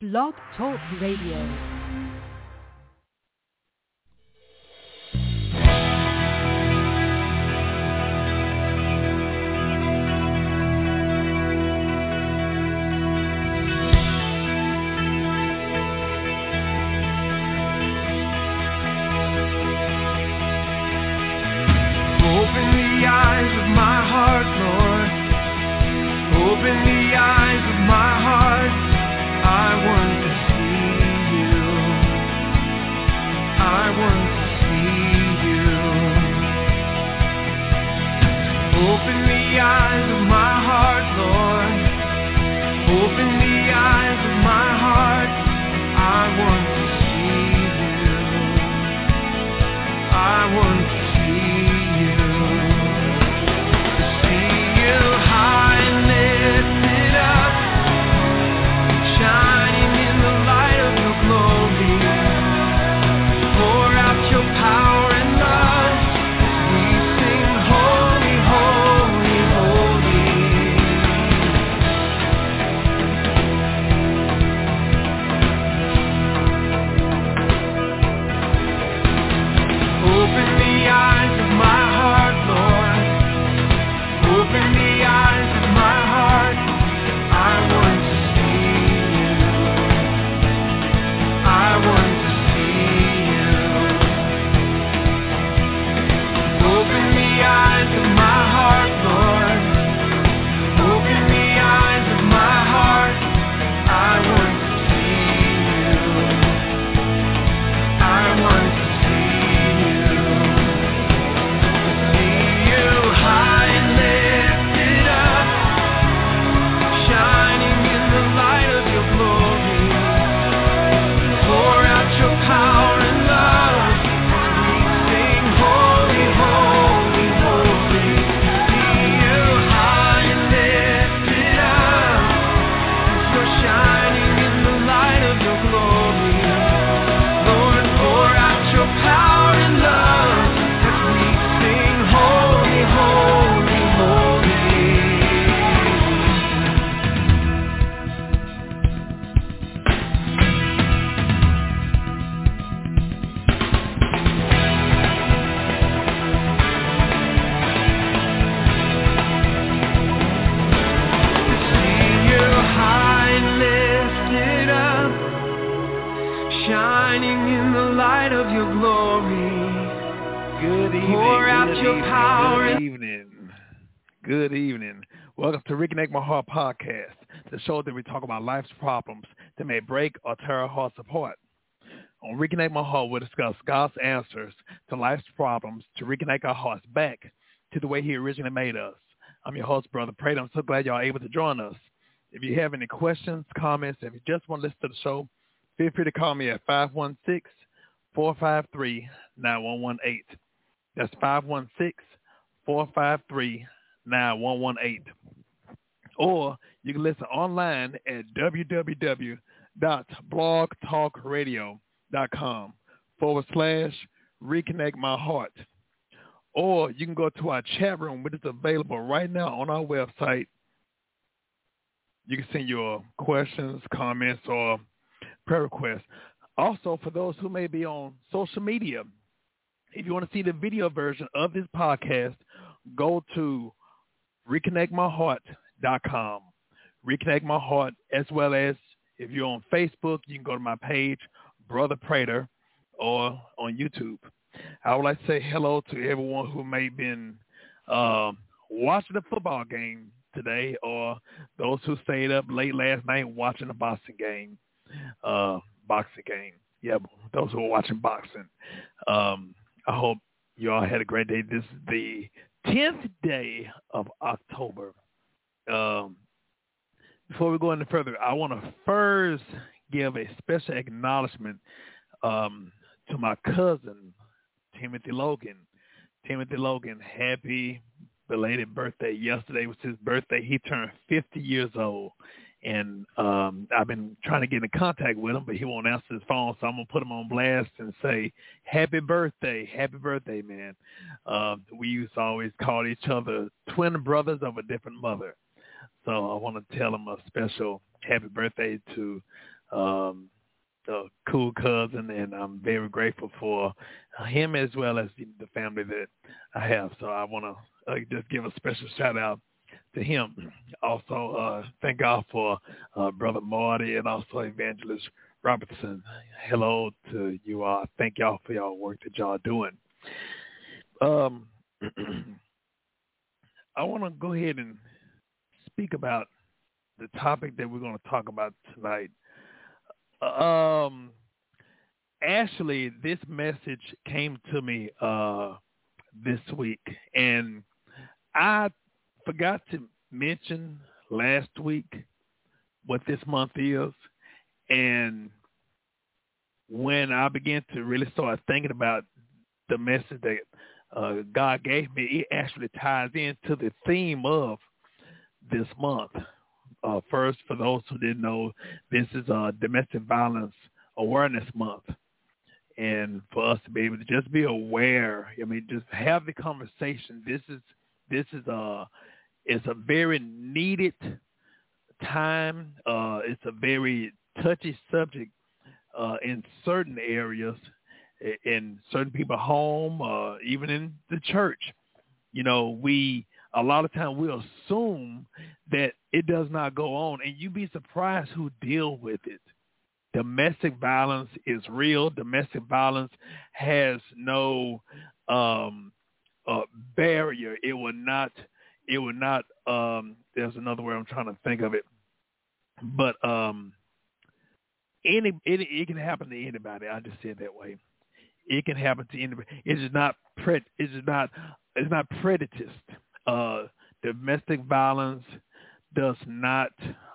Blog Talk Radio. Reconnect My Heart podcast, the show that we talk about life's problems that may break or tear our hearts apart. On Reconnect My Heart, we'll discuss God's answers to life's problems to reconnect our hearts back to the way He originally made us. I'm your host, Brother Prater. I'm so glad y'all are able to join us. If you have any questions, comments, if you just want to listen to the show, feel free to call me at 516-453-9118. That's 516-453-9118. Or you can listen online at www.blogtalkradio.com/Reconnect My Heart. Or you can go to our chat room, which is available right now on our website. You can send your questions, comments, or prayer requests. Also, for those who may be on social media, if you want to see the video version of this podcast, go to ReconnectMyHeart.com. Reconnect My Heart, as well as if you're on Facebook, you can go to my page, Brother Prater, or on YouTube. I would like to say hello to everyone who may have been watching the football game today, or those who stayed up late last night watching the boxing game. Yeah, those who are watching boxing. I hope you all had a great day. This is the 10th day of October. Before we go any further, I want to first give a special acknowledgement to my cousin, Timothy Logan. Timothy Logan, happy belated birthday. Yesterday was his birthday. He turned 50 years old. And I've been trying to get in contact with him, but he won't answer his phone, so I'm going to put him on blast and say, happy birthday, man. We used to always call each other twin brothers of a different mother. So I want to tell him a special happy birthday to a cool cousin, and I'm very grateful for him as well as the family that I have. So I want to just give a special shout out to him. Also, thank God for Brother Marty and also Evangelist Robertson. Hello to you all. Thank y'all for y'all work that y'all doing. I want to go ahead and speak about the topic that we're going to talk about tonight. Actually, this message came to me this week, and I forgot to mention last week what this month is, and when I began to really start thinking about the message that God gave me, it actually ties into the theme of this month. First, for those who didn't know, this is Domestic Violence Awareness Month. And for us to be able to just be aware, I mean, just have the conversation. It's a very needed time. It's a very touchy subject in certain areas, in certain people's home, even in the church. You know, a lot of times we assume that it does not go on, and you'd be surprised who deal with it. Domestic violence is real. Domestic violence has no barrier. It will not. There's another word I'm trying to think of it, but it can happen to anybody. I just say it that way. It can happen to anybody. It's not prejudiced. Domestic violence does not.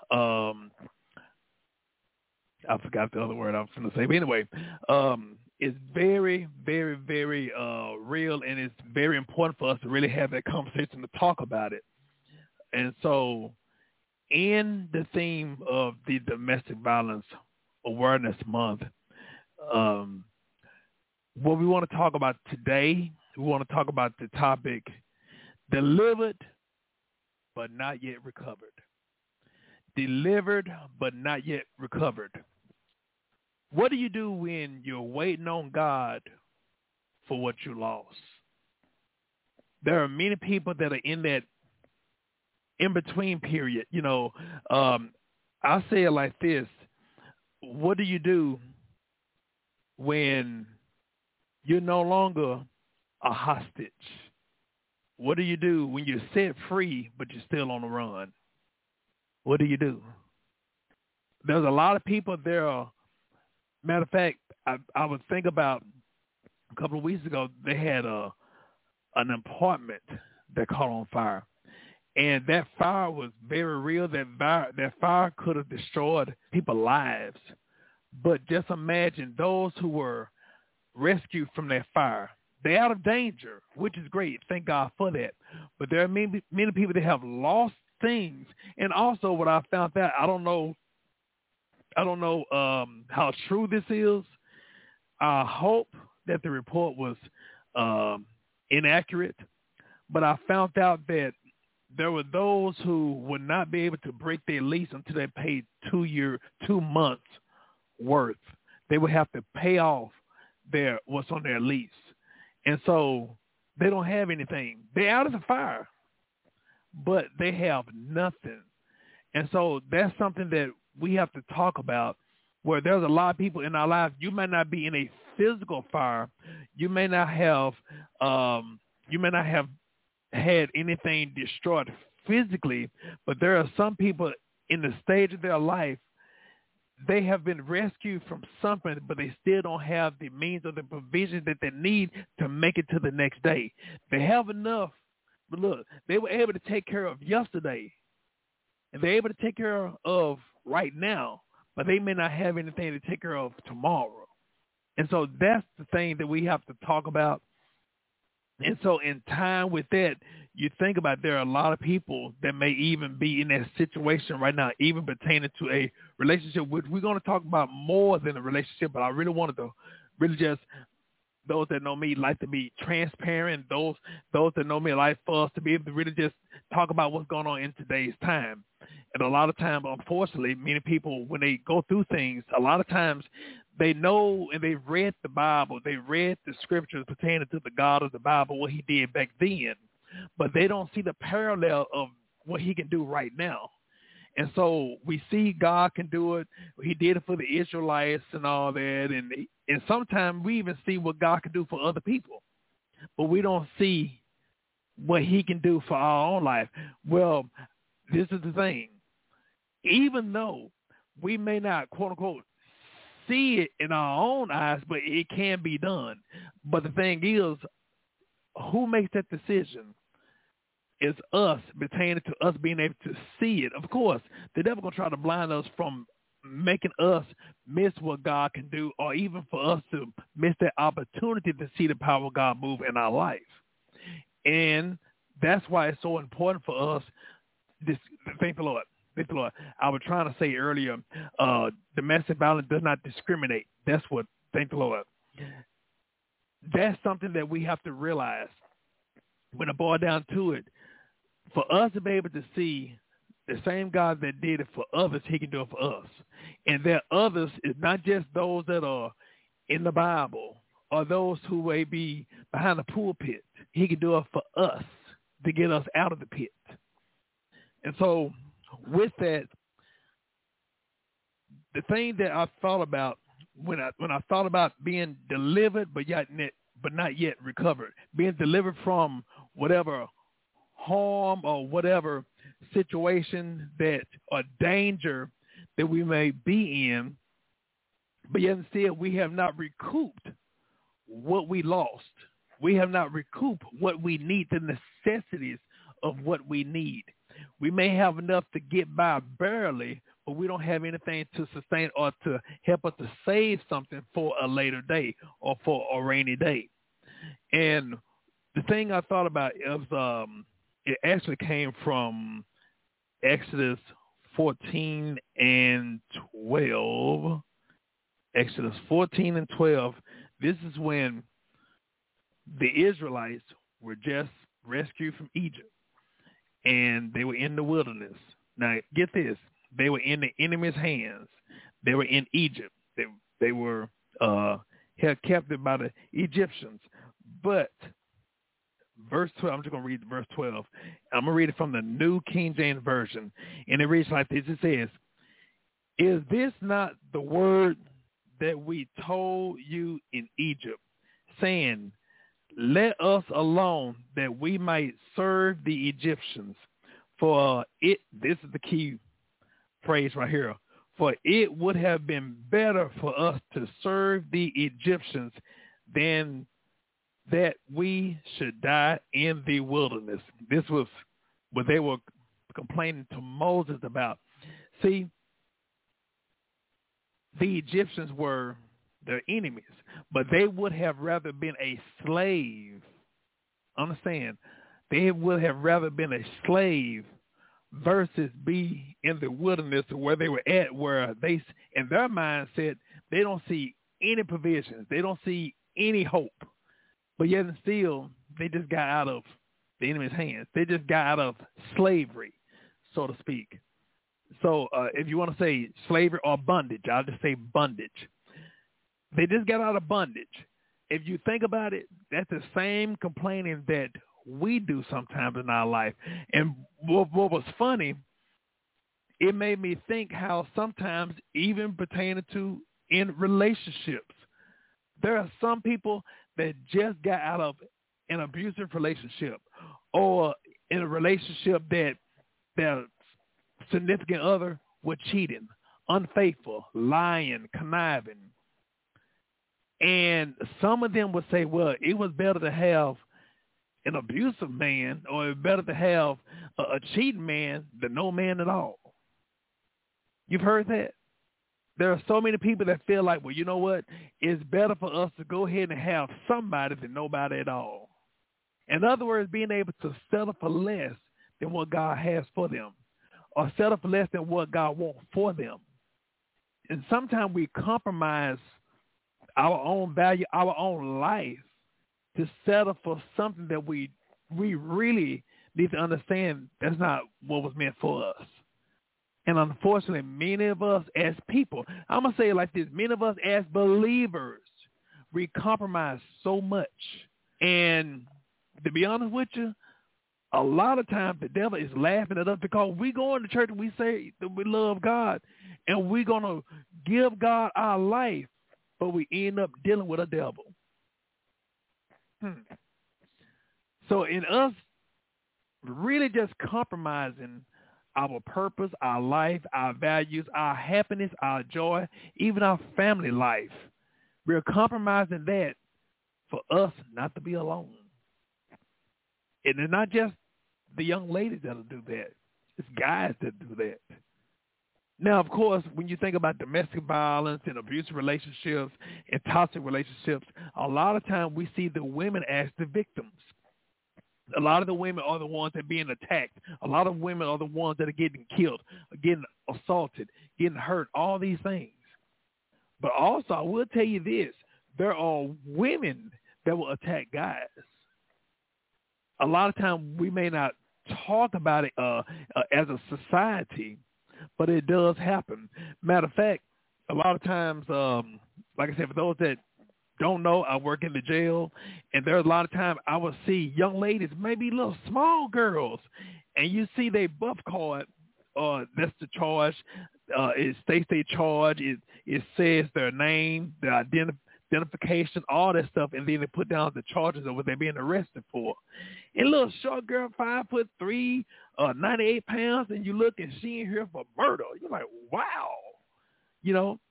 I forgot the other word I was going to say. But anyway, it's very, very, very real, and it's very important for us to really have that conversation to talk about it. And so in the theme of the Domestic Violence Awareness Month, what we want to talk about today, we want to talk about the topic, delivered but not yet recovered. Delivered but not yet recovered. What do you do when you're waiting on God for what you lost? There are many people that are in that in-between period. You know, I'll say it like this. What do you do when you're no longer a hostage? What do you do when you're set free but you're still on the run? What do you do? There's a lot of people there. Matter of fact, I would think about a couple of weeks ago, they had an apartment that caught on fire. And that fire was very real. That fire could have destroyed people's lives. But just imagine those who were rescued from that fire. They're out of danger, which is great. Thank God for that. But there are many people that have lost things. And also what I found out, I don't know how true this is. I hope that the report was inaccurate, but I found out that there were those who would not be able to break their lease until they paid 2 months worth. They would have to pay off what's on their lease. And so they don't have anything. They're out of the fire, but they have nothing. And so that's something that we have to talk about, where there's a lot of people in our lives. You may not be in a physical fire. You may not have had anything destroyed physically, but there are some people in the stage of their life, they have been rescued from something, but they still don't have the means or the provision that they need to make it to the next day. They have enough, but look, they were able to take care of yesterday, and they're able to take care of right now, but they may not have anything to take care of tomorrow. And so that's the thing that we have to talk about. And so in time with that, you think about there are a lot of people that may even be in that situation right now, even pertaining to a relationship, which we're going to talk about more than a relationship, but I really wanted to really just those that know me like to be transparent. Those that know me like for us to be able to really just talk about what's going on in today's time. And a lot of times, unfortunately, many people, when they go through things, a lot of times they know and they've read the Bible, they read the scriptures pertaining to the God of the Bible, what he did back then, but they don't see the parallel of what he can do right now. And so we see God can do it. He did it for the Israelites and all that. And sometimes we even see what God can do for other people, but we don't see what he can do for our own life. Well, this is the thing. Even though we may not, quote unquote, see it in our own eyes, but it can be done. But the thing is, who makes that decision? It's us, pertaining to us being able to see it. Of course, the devil going to try to blind us from making us miss what God can do, or even for us to miss that opportunity to see the power of God move in our life. And that's why it's so important for us. Thank the Lord. Thank the Lord. I was trying to say earlier, domestic violence does not discriminate. That's what, thank the Lord. That's something that we have to realize. When it boils down to it, for us to be able to see the same God that did it for others, he can do it for us. And that others is not just those that are in the Bible or those who may be behind the pulpit. He can do it for us to get us out of the pit. And so with that, the thing that I thought about when I thought about being delivered but not yet recovered, being delivered from whatever harm or whatever situation that or danger that we may be in, but yet still we have not recouped what we lost. We have not recouped what we need, the necessities of what we need. We may have enough to get by barely, but we don't have anything to sustain or to help us to save something for a later day or for a rainy day. And the thing I thought about is it actually came from Exodus 14 and 12. Exodus 14 and 12. This is when the Israelites were just rescued from Egypt, and they were in the wilderness. Now, get this. They were in the enemy's hands. They were in Egypt. They were held captive by the Egyptians. But verse 12, I'm just going to read verse 12. I'm going to read it from the New King James Version. And it reads like this. It says, "Is this not the word that we told you in Egypt, saying, let us alone that we might serve the Egyptians? For it," this is the key phrase right here, "for it would have been better for us to serve the Egyptians than that we should die in the wilderness." This was what they were complaining to Moses about. See, the Egyptians were their enemies, but they would have rather been a slave. Understand? They would have rather been a slave versus be in the wilderness where they were at, where they, in their mindset, they don't see any provisions. They don't see any hope. But yet and still, they just got out of the enemy's hands. They just got out of slavery, so to speak. So if you want to say slavery or bondage, I'll just say bondage. They just got out of bondage. If you think about it, that's the same complaining that we do sometimes in our life. And what was funny, it made me think how sometimes, even pertaining to in relationships, there are some people that just got out of an abusive relationship, or in a relationship that their significant other were cheating, unfaithful, lying, conniving. And some of them would say, well, it was better to have an abusive man, or it was better to have a cheating man than no man at all. You've heard that? There are so many people that feel like, well, you know what? It's better for us to go ahead and have somebody than nobody at all. In other words, being able to settle for less than what God has for them, or settle for less than what God wants for them. And sometimes we compromise our own value, our own life, to settle for something that we really need to understand that's not what was meant for us. And unfortunately, many of us as people, I'm going to say it like this, many of us as believers, we compromise so much. And to be honest with you, a lot of times the devil is laughing at us because we go into church and we say that we love God and we're going to give God our life, but we end up dealing with a devil. So in us really just compromising our purpose, our life, our values, our happiness, our joy, even our family life, we're compromising that for us not to be alone. And it's not just the young ladies that'll do that. It's guys that do that. Now, of course, when you think about domestic violence and abusive relationships and toxic relationships, a lot of times we see the women as the victims. A lot of the women are the ones that are being attacked. A lot of women are the ones that are getting killed, getting assaulted, getting hurt, all these things. But also, I will tell you this, there are women that will attack guys. A lot of times we may not talk about it as a society, but it does happen. Matter of fact, a lot of times, like I said, for those that don't know, I work in the jail, and there's a lot of times I will see young ladies, maybe little small girls, and you see their buff card, that's the charge. It states their charge. It says their name, their identification, all that stuff, and then they put down the charges of what they're being arrested for. And a little short girl, 5'3", 98 pounds, and you look and she in here for murder. You're like, wow, you know,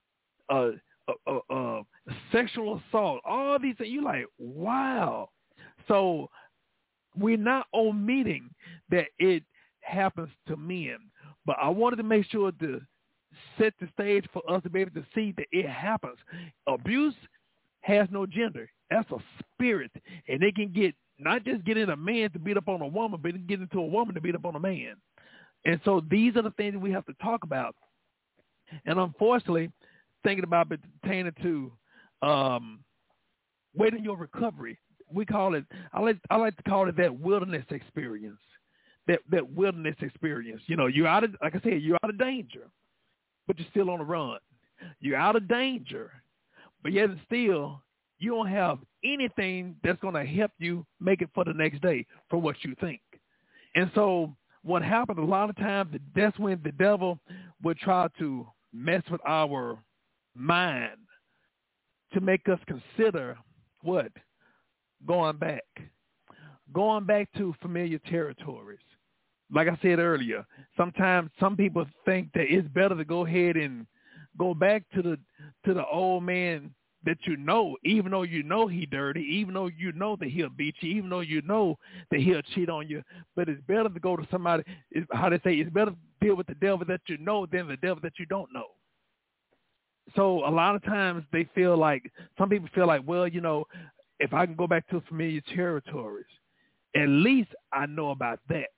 sexual assault, all these things. You're like, wow. So we're not omitting that it happens to men, but I wanted to make sure to set the stage for us to be able to see that it happens. Abuse has no gender. That's a spirit, and it can get not just get in a man to beat up on a woman, but it can get into a woman to beat up on a man. And so these are the things that we have to talk about. And unfortunately, thinking about it pertaining to waiting your recovery, we call it. I like to call it that wilderness experience. That wilderness experience. You know, you're out of, like I said, you're out of danger, but you're still on the run. You're out of danger, but yet still you don't have anything that's going to help you make it for the next day for what you think. And so what happens a lot of times, that's when the devil would try to mess with our mind to make us consider what? Going back to familiar territories. Like I said earlier, sometimes some people think that it's better to go ahead and go back to the old man that you know, even though you know he dirty, even though you know that he'll beat you, even though you know that he'll cheat on you. But it's better to go to somebody, how they say, it's better to deal with the devil that you know than the devil that you don't know. So a lot of times they feel like, some people feel like, well, you know, if I can go back to familiar territories, at least I know about that.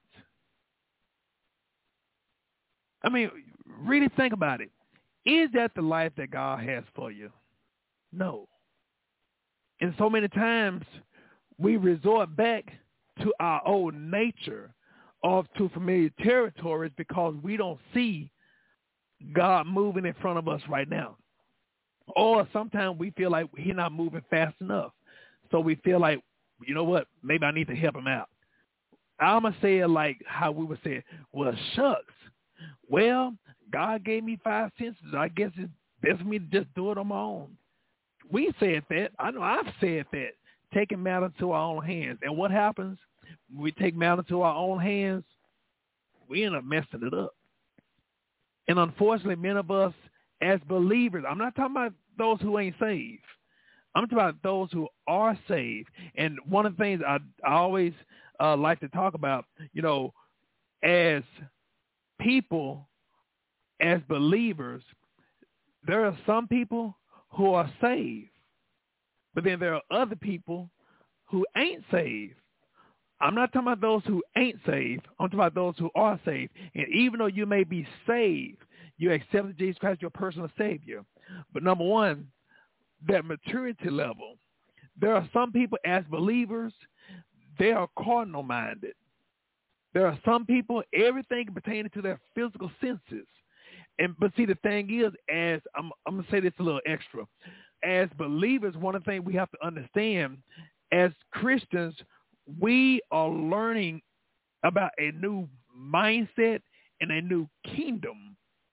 I mean, really think about it. Is that the life that God has for you? No. And so many times we resort back to our old nature or to familiar territories because we don't see God moving in front of us right now. Or sometimes we feel like he's not moving fast enough. So we feel like, you know what, maybe I need to help him out. I'm going to say it like how we would say, well, shucks. Well, God gave me 5 senses. I guess it's best for me to just do it on my own. We said that. I know I've said that. Taking matter into our own hands. And what happens when we take matter into our own hands? We end up messing it up. And unfortunately, many of us as believers, I'm not talking about those who ain't saved. I'm talking about those who are saved. And one of the things I always like to talk about, you know, as people, as believers, there are some people who are saved, but then there are other people who ain't saved. I'm not talking about those who ain't saved. I'm talking about those who are saved. And even though you may be saved, you accepted Jesus Christ, your personal Savior. But number one, that maturity level. There are some people as believers, they are carnal minded. There are some people, everything pertaining to their physical senses. But see, the thing is, as I'm going to say this a little extra, as believers, one of the things we have to understand, as Christians, we are learning about a new mindset and a new kingdom.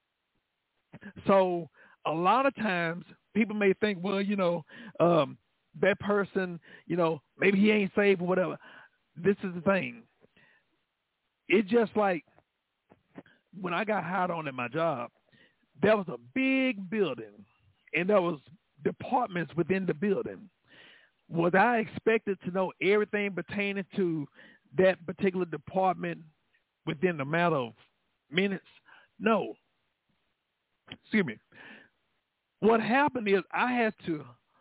So a lot of times people may think, well, that person, maybe he ain't saved or whatever. This is the thing. It's just like when I got hired on at my job, there was a big building and there was departments within the building. Was I expected to know everything pertaining to that particular department within a matter of minutes? No. Excuse me. What happened is I had to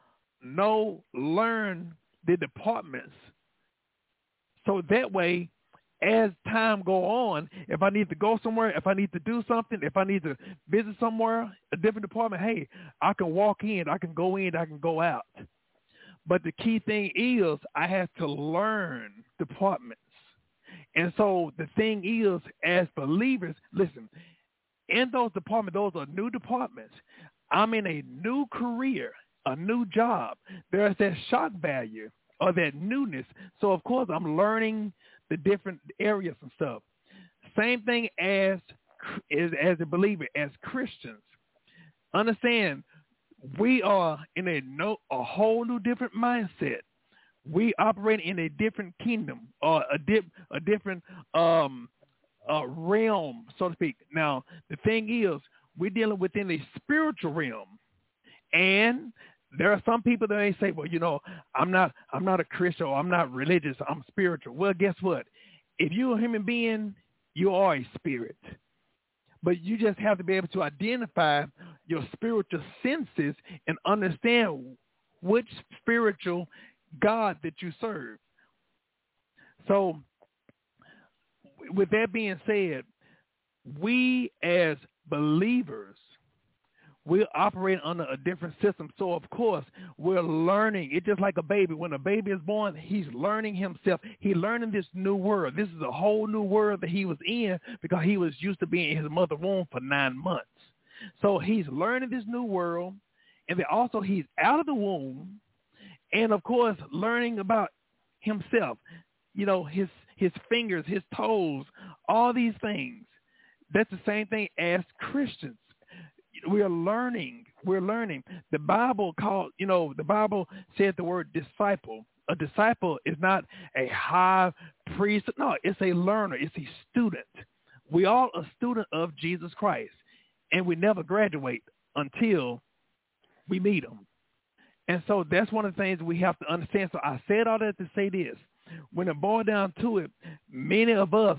learn the departments. So that way, as time go on, if I need to go somewhere, if I need to do something, if I need to visit somewhere, a different department, hey, I can walk in, I can go in, I can go out. But the key thing is I have to learn departments. And so the thing is, as believers, listen, in those departments, those are new departments. I'm in a new career, a new job. There's that shock value or that newness. So, of course, I'm learning the different areas and stuff. Same thing as a believer, as Christians. Understand, we are in a whole new different mindset. We operate in a different kingdom or a different realm, so to speak. Now, the thing is, we're dealing within a spiritual realm, and there are some people that may say, well, I'm not a Christian or I'm not religious, I'm spiritual. Well, guess what? If you're a human being, you are a spirit. But you just have to be able to identify your spiritual senses and understand which spiritual God that you serve. So with that being said, we as believers, we operate under a different system. So, of course, we're learning. It's just like a baby. When a baby is born, he's learning himself. He's learning this new world. This is a whole new world that he was in because he was used to being in his mother's womb for 9 months. So he's learning this new world, and then also he's out of the womb, and, of course, learning about himself, his fingers, his toes, all these things. That's the same thing as Christians. We're learning. The Bible the Bible said the word disciple. A disciple is not a high priest. No, it's a learner. It's a student. We all a student of Jesus Christ, and we never graduate until we meet him. And so that's one of the things we have to understand. So I said all that to say this. When it boils down to it, many of us,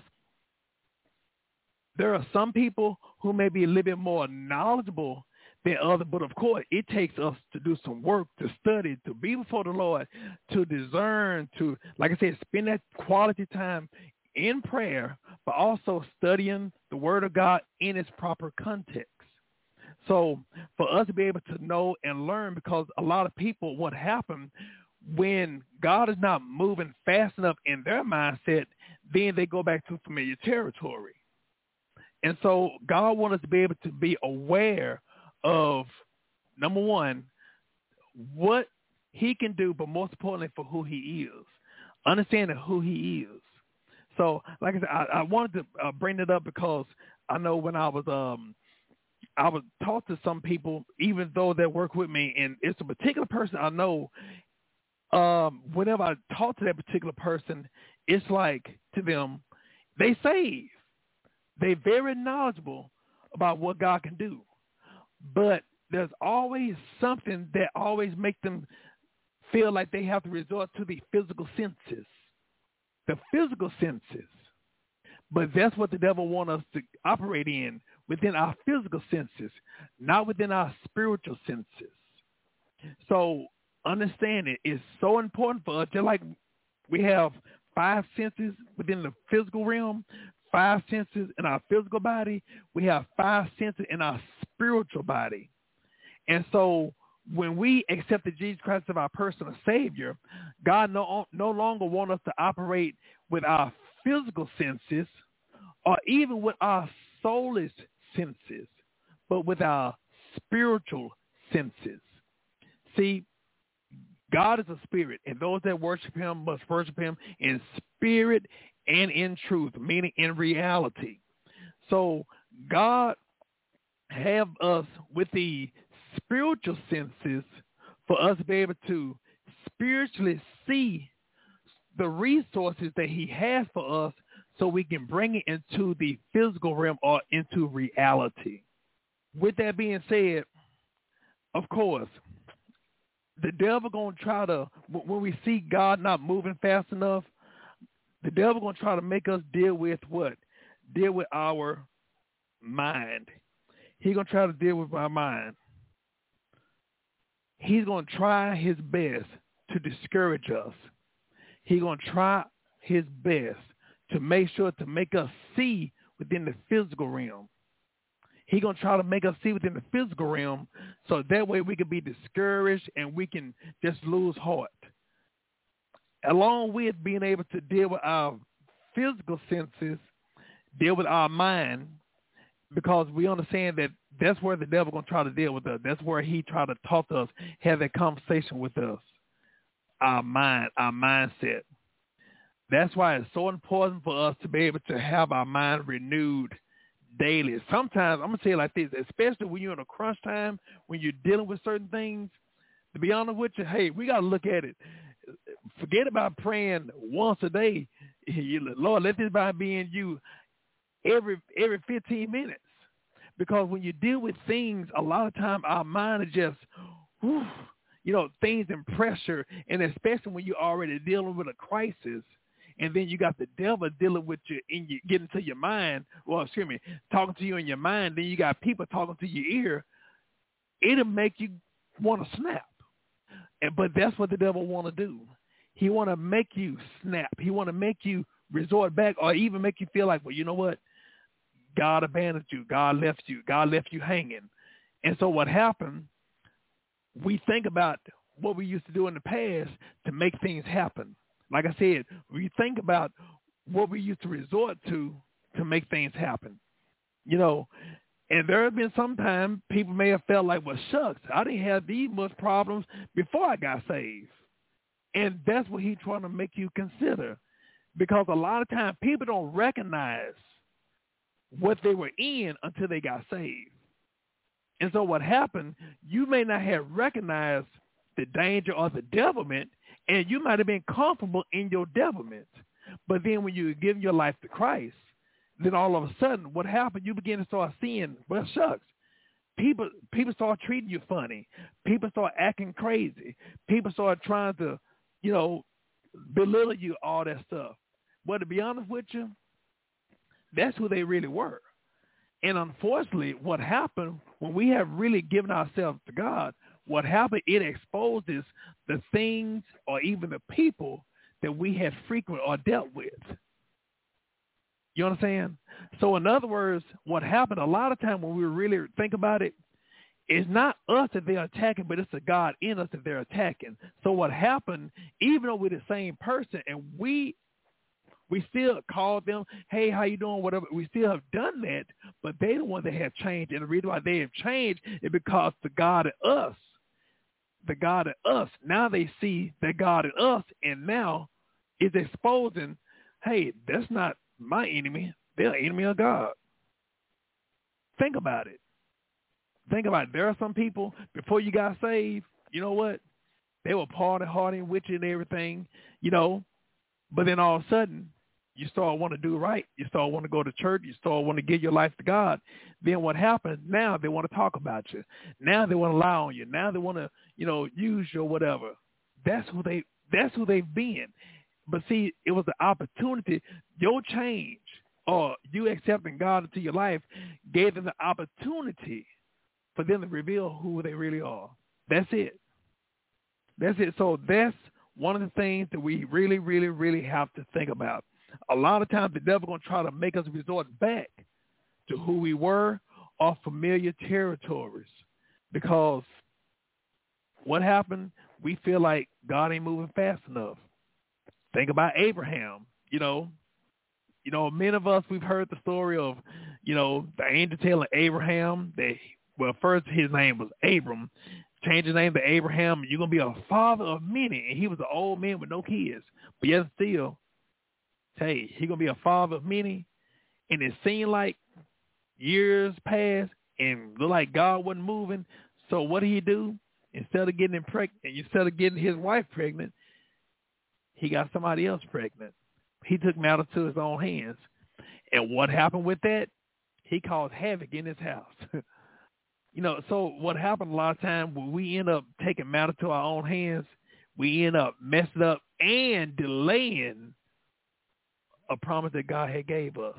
there are some people who may be a little bit more knowledgeable than others, but of course it takes us to do some work, to study, to be before the Lord, to discern, to, like I said, spend that quality time in prayer, but also studying the Word of God in its proper context. So for us to be able to know and learn, because a lot of people, what happened when God is not moving fast enough in their mindset, then they go back to familiar territory. And so God wants us to be able to be aware of, number one, what he can do, but most importantly for who he is, understanding who he is. So like I said, I wanted to bring it up because I know when I was talk to some people, even though they work with me, and it's a particular person I know, whenever I talk to that particular person, it's like to them, they save. They're very knowledgeable about what God can do. But there's always something that always makes them feel like they have to resort to the physical senses. The physical senses. But that's what the devil wants us to operate in, within our physical senses, not within our spiritual senses. So understand it is so important for us. Just like we have 5 senses within the physical realm, 5 senses in our physical body, we have 5 senses in our spiritual body. And so when we accepted Jesus Christ as our personal Savior, God no longer wants us to operate with our physical senses or even with our soulless senses, but with our spiritual senses. See, God is a spirit, and those that worship him must worship him in spirit and in truth, meaning in reality. So God have us with the spiritual senses for us to be able to spiritually see the resources that he has for us so we can bring it into the physical realm or into reality. With that being said, of course, the devil going to try to, when we see God not moving fast enough, the devil going to try to make us deal with what? Deal with our mind. He's going to try to deal with our mind. He's going to try his best to discourage us. He's going to try his best to make sure to make us see within the physical realm. He's going to try to make us see within the physical realm so that way we can be discouraged and we can just lose heart. Along with being able to deal with our physical senses, deal with our mind, because we understand that that's where the devil going to try to deal with us. That's where he try to talk to us, have that conversation with us. Our mind, our mindset. That's why it's so important for us to be able to have our mind renewed daily. Sometimes, I'm going to say it like this, especially when you're in a crunch time, when you're dealing with certain things, to be honest with you, hey, we got to look at it. Forget about praying once a day. Lord, let this mind be in you every 15 minutes. Because when you deal with things, a lot of time our mind is just, things in pressure, and especially when you're already dealing with a crisis, and then you got the devil dealing with you and you get into your mind, talking to you in your mind, then you got people talking to your ear, it'll make you want to snap. But that's what the devil want to do. He want to make you snap. He want to make you resort back or even make you feel like, well, you know what? God abandoned you. God left you. God left you hanging. And so what happened, we think about what we used to do in the past to make things happen. Like I said, we think about what we used to resort to make things happen. And there have been some time people may have felt like, well, shucks, I didn't have these much problems before I got saved. And that's what he's trying to make you consider. Because a lot of times people don't recognize what they were in until they got saved. And so what happened, you may not have recognized the danger or the devilment, and you might have been comfortable in your devilment. But then when you give your life to Christ, then all of a sudden what happened, you begin to start seeing, well, shucks, people start treating you funny. People start acting crazy. People start trying to, belittle you, all that stuff. But to be honest with you, that's who they really were. And unfortunately, what happened when we have really given ourselves to God, what happened, it exposes the things or even the people that we had frequented or dealt with. You understand? So in other words, what happened a lot of time when we really think about it, it's not us that they're attacking, but it's the God in us that they're attacking. So what happened, even though we're the same person and we still call them, hey, how you doing, whatever. We still have done that, but they're the ones that have changed. And the reason why they have changed is because the God in us, now they see that God in us, and now is exposing, hey, that's not my enemy. They're an enemy of God. Think about it. There are some people, before you got saved, you know what? They were partying with you and everything, but then all of a sudden, you start wanting to do right. You start wanting to go to church. You start wanting to give your life to God. Then what happens? Now they want to talk about you. Now they want to lie on you. Now they want to, use you or whatever. That's who they've been. But see, it was the opportunity. Your change or you accepting God into your life gave them the opportunity for them to reveal who they really are. That's it. So that's one of the things that we really, really, really have to think about. A lot of times the devil going to try to make us resort back to who we were or familiar territories, because What happened? We feel like God ain't moving fast enough. Think about Abraham. Many of us, we've heard the story of, the angel telling Abraham that, first his name was Abram, changed his name to Abraham, and you're going to be a father of many. And he was an old man with no kids. But yet still, hey, he's going to be a father of many. And it seemed like years passed and looked like God wasn't moving. So what did he do? Instead of getting him pregnant, instead of getting his wife pregnant, he got somebody else pregnant. He took matters to his own hands. And what happened with that? He caused havoc in his house. So what happened a lot of times when we end up taking matters to our own hands, we end up messing up and delaying a promise that God had gave us.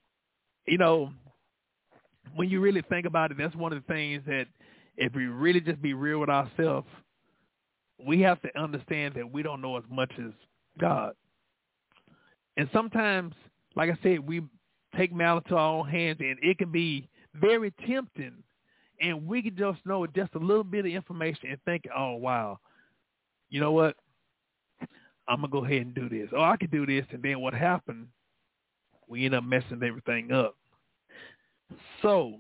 When you really think about it, that's one of the things that if we really just be real with ourselves, we have to understand that we don't know as much as God. And sometimes, like I said, we take matters to our own hands, and it can be very tempting. And we can just know just a little bit of information and think, oh, wow, you know what? I'm going to go ahead and do this. Or I could do this. And then what happened? We end up messing everything up. So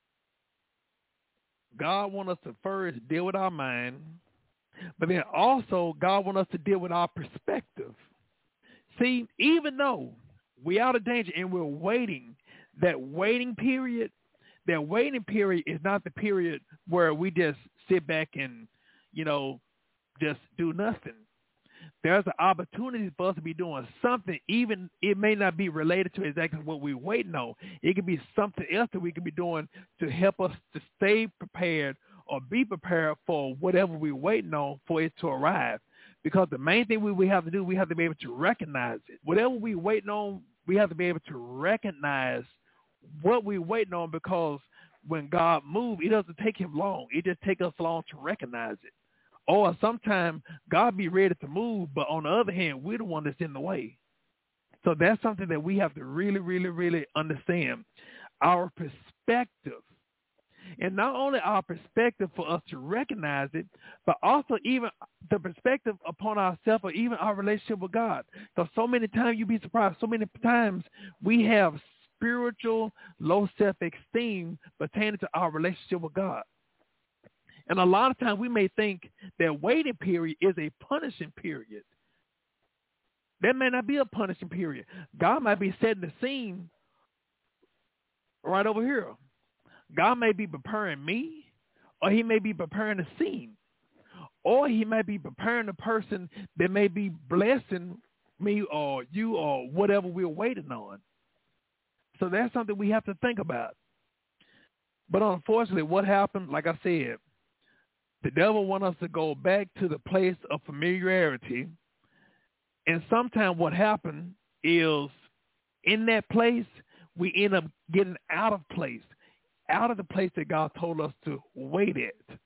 God wants us to first deal with our mind, but then also God wants us to deal with our perspective. See, even though we're out of danger and we're waiting, that waiting period is not the period where we just sit back and, just do nothing. There's an opportunity for us to be doing something, even it may not be related to exactly what we're waiting on. It could be something else that we could be doing to help us to stay prepared or be prepared for whatever we're waiting on for it to arrive. Because the main thing we have to do, we have to be able to recognize it. Whatever we're waiting on, we have to be able to recognize what we're waiting on, because when God moves, it doesn't take him long. It just takes us long to recognize it. Or sometimes God be ready to move, but on the other hand, we're the one that's in the way. So that's something that we have to really, really, really understand. Our perspective. And not only our perspective for us to recognize it, but also even the perspective upon ourselves or even our relationship with God. Because so many times, you'd be surprised, so many times we have spiritual low self-esteem pertaining to our relationship with God. And a lot of times we may think that waiting period is a punishing period. That may not be a punishing period. God might be setting the scene right over here. God may be preparing me, or he may be preparing the scene, or he may be preparing the person that may be blessing me or you or whatever we're waiting on. So that's something we have to think about. But unfortunately, what happened, like I said, the devil wants us to go back to the place of familiarity. And sometimes what happened is in that place, we end up getting out of place, out of the place that God told us to wait at.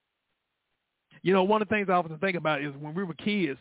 One of the things I often think about is when we were kids,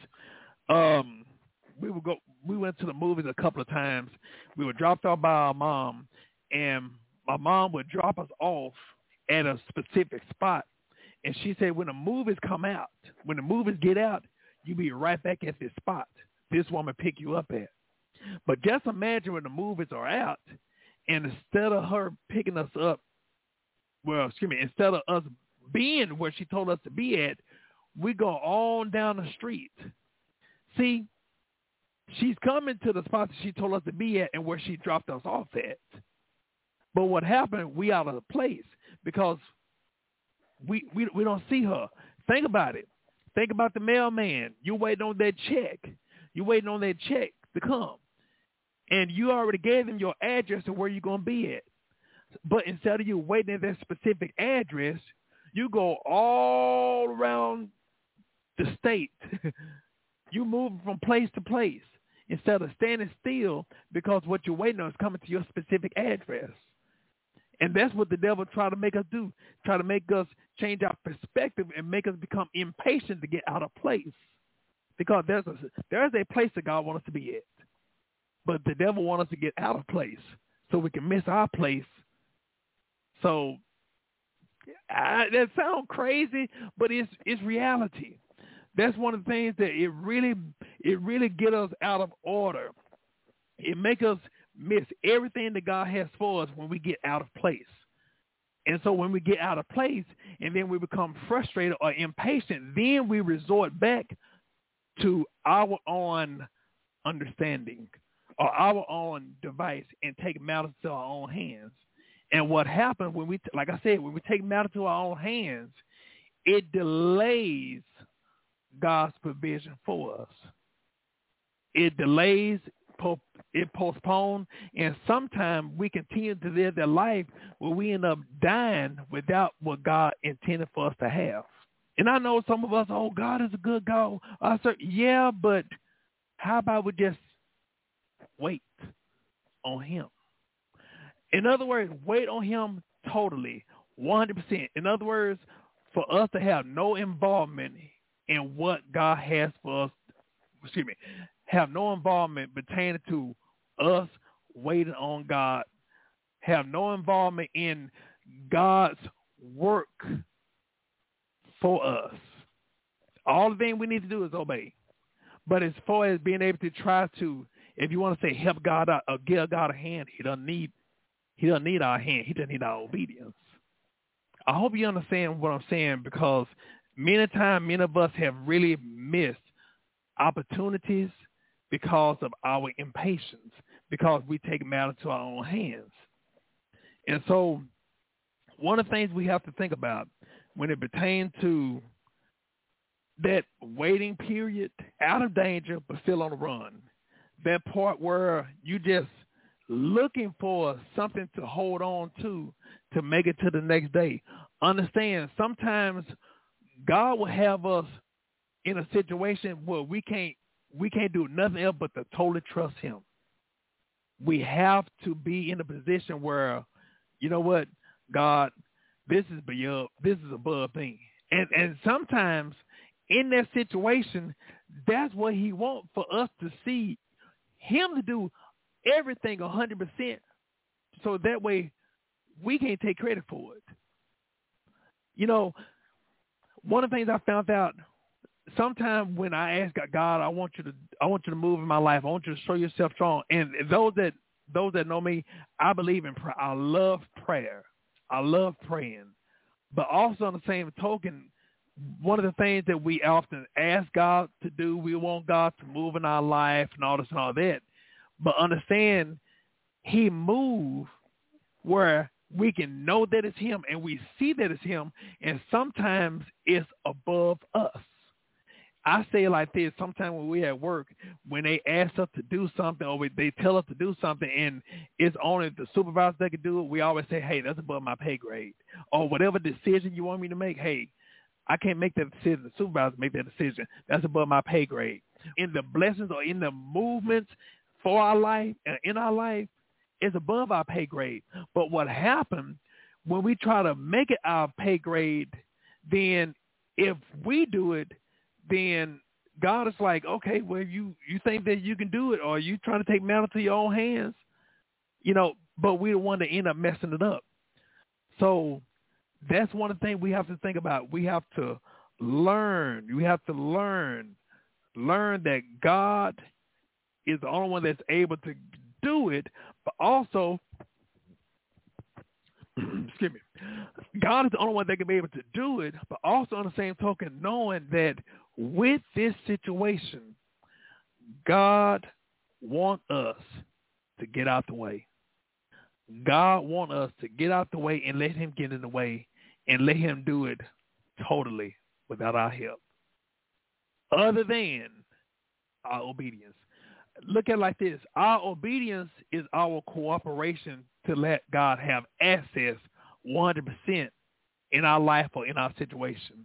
we went to the movies a couple of times. We were dropped off by our mom, and my mom would drop us off at a specific spot. And she said, when the movies come out, when the movies get out, you be right back at this spot. This woman pick you up at. But just imagine when the movies are out, and instead of her picking us up, instead of us being where she told us to be at, we go on down the street. See, she's coming to the spot that she told us to be at and where she dropped us off at. But what happened, we out of the place because we don't see her. Think about it. Think about the mailman. You're waiting on that check. You're waiting on that check to come. And you already gave them your address of where you're going to be at. But instead of you waiting at that specific address, you go all around the state. You move from place to place instead of standing still because what you're waiting on is coming to your specific address. And that's what the devil try to make us do, try to make us change our perspective and make us become impatient to get out of place. Because there's a place that God wants us to be at. But the devil wants us to get out of place so we can miss our place. So That sounds crazy, but it's reality. That's one of the things that it really get us out of order. It make us miss everything that God has for us when we get out of place. And so when we get out of place and then we become frustrated or impatient, then we resort back to our own understanding or our own device and take matters to our own hands. And what happens when like I said, when we take matters to our own hands, it delays God's provision for us. It delays, it postpones, and sometimes we continue to live that life where we end up dying without what God intended for us to have. And I know some of us, oh, God is a good God. Yeah, but how about we just wait on him? In other words, wait on him totally, 100%. In other words, for us to have no involvement in what God has for us, have no involvement pertaining to us waiting on God, have no involvement in God's work for us. All the thing we need to do is obey. But as far as being able to try to, if you want to say help God out or give God a hand, he doesn't need our hand. He doesn't need our obedience. I hope you understand what I'm saying, because many times, many of us have really missed opportunities because of our impatience, because we take matters to our own hands. And so one of the things we have to think about when it pertains to that waiting period, out of danger but still on the run, that part where you just looking for something to hold on to make it to the next day. Understand, sometimes God will have us in a situation where we can't do nothing else but to totally trust him. We have to be in a position where, you know what, God, this is above me. And sometimes in that situation, that's what he wants, for us to see him to do everything 100%, so that way we can't take credit for it. You know, one of the things I found out, sometimes when I ask God, I want you to move in my life. I want you to show yourself strong. And those that know me, I believe in prayer. I love prayer. I love praying. But also on the same token, one of the things that we often ask God to do, we want God to move in our life and all this and all that. But understand, he moves where we can know that it's him and we see that it's him, and sometimes it's above us. I say it like this: sometimes when we at work, when they ask us to do something or they tell us to do something and it's only the supervisor that can do it, we always say, hey, that's above my pay grade. Or whatever decision you want me to make, hey, I can't make that decision. The supervisor make that decision. That's above my pay grade. In the blessings or in the movements for our life and in our life, is above our pay grade. But what happens when we try to make it our pay grade, then if we do it, then God is like, okay, well, you think that you can do it, or you trying to take matters to your own hands, but we're the one that end up messing it up. So that's one of the things we have to think about. We have to learn. We have to learn that God is the only one that's able to do it, but also, excuse me, God is the only one that can be able to do it, but also on the same token, knowing that with this situation, God wants us to get out the way. God wants us to get out the way and let him get in the way and let him do it totally without our help, other than our obedience. Look at it like this. Our obedience is our cooperation to let God have access 100% in our life or in our situation.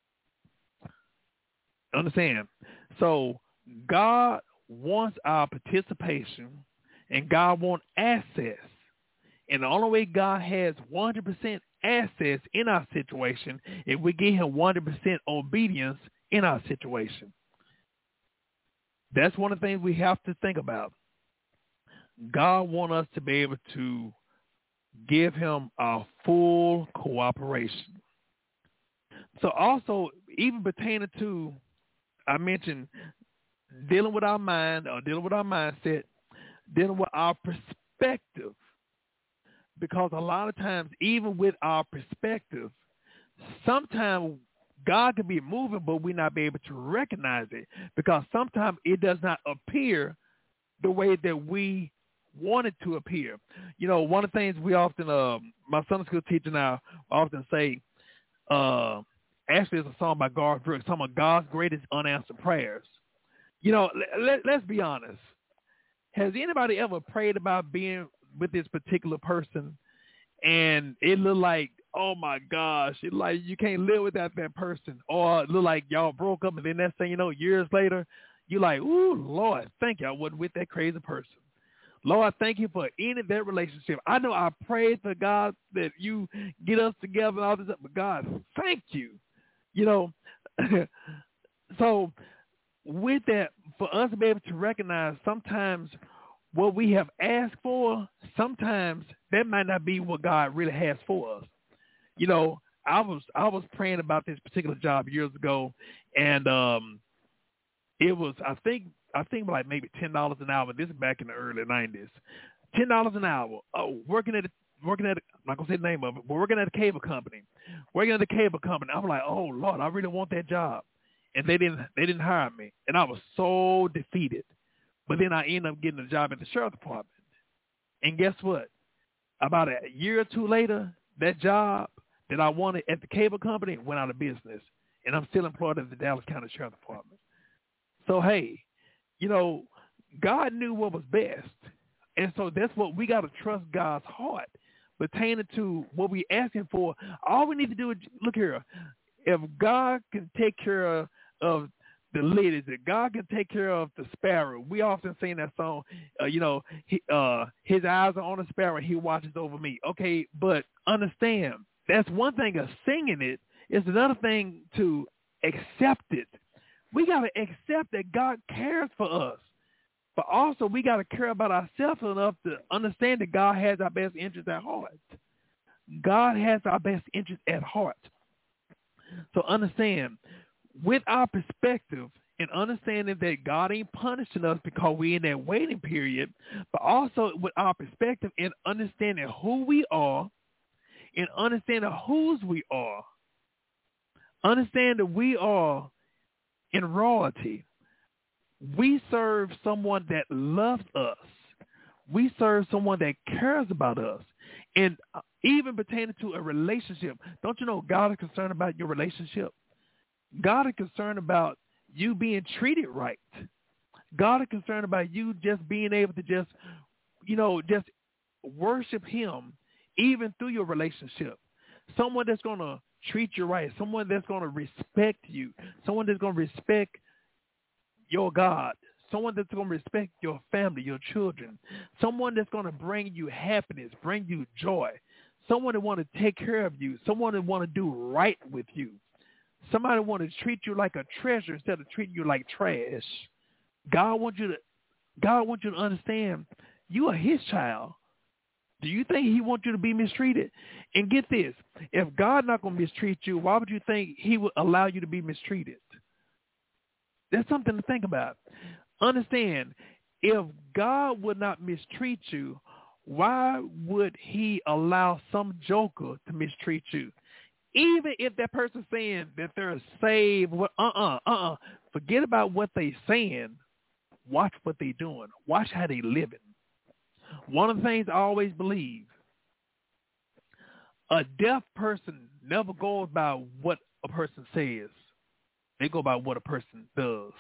Understand? So God wants our participation and God wants access. And the only way God has 100% access in our situation is we give him 100% obedience in our situation. That's one of the things we have to think about. God wants us to be able to give him our full cooperation. So also, even pertaining to, I mentioned dealing with our mind or dealing with our mindset, dealing with our perspective, because a lot of times, even with our perspective, sometimes God can be moving, but we not be able to recognize it because sometimes it does not appear the way that we want it to appear. You know, one of the things we often, my Sunday school teacher and I often say, actually it's a song by Garth Brooks, some of God's greatest unanswered prayers. You know, let's be honest. Has anybody ever prayed about being with this particular person and it looked like, oh my gosh, it like you can't live without that person, or it look like y'all broke up and then next thing you know, years later, you're like, ooh, Lord, thank you, I wasn't with that crazy person. Lord, thank you for ending that relationship. I know I prayed to God that you get us together and all this, but God, thank you. You know, so with that, for us to be able to recognize sometimes what we have asked for, sometimes that might not be what God really has for us. You know, I was praying about this particular job years ago, and it was I think like maybe $10 an hour. This is back in the early '90s. $10 an hour. Oh, working at I'm not gonna say the name of it, but working at a cable company. Working at a cable company. I was like, oh Lord, I really want that job, and they didn't hire me, and I was so defeated. But then I ended up getting a job at the sheriff department, and guess what? About a year or two later, that job that I wanted at the cable company went out of business, and I'm still employed at the Dallas County Sheriff Department. So, hey, you know, God knew what was best, and so that's what we got to trust God's heart pertaining to what we asking for. All we need to do is, look here, if God can take care of the ladies, if God can take care of the sparrow. We often sing that song, his eyes are on the sparrow, he watches over me. Okay, but understand, that's one thing of singing it. It's another thing to accept it. We got to accept that God cares for us. But also we got to care about ourselves enough to understand that God has our best interest at heart. God has our best interest at heart. So understand, with our perspective and understanding that God ain't punishing us because we're in that waiting period, but also with our perspective and understanding who we are and understanding whose we are. Understand that we are in royalty. We serve someone that loves us. We serve someone that cares about us. And even pertaining to a relationship, don't you know God is concerned about your relationship? God is concerned about you being treated right. God is concerned about you just being able to just worship him even through your relationship. Someone that's going to treat you right. Someone that's going to respect you. Someone that's going to respect your God. Someone that's going to respect your family, your children. Someone that's going to bring you happiness, bring you joy. Someone that want to take care of you. Someone that want to do right with you. Somebody want to treat you like a treasure instead of treating you like trash. God wants you to understand you are his child. Do you think he wants you to be mistreated? And get this, if God not going to mistreat you, why would you think he would allow you to be mistreated? That's something to think about. Understand, if God would not mistreat you, why would he allow some joker to mistreat you? Even if that person's saying that they're saved, forget about what they saying. Watch what they doing. Watch how they living. One of the things I always believe, a deaf person never goes by what a person says. They go by what a person does.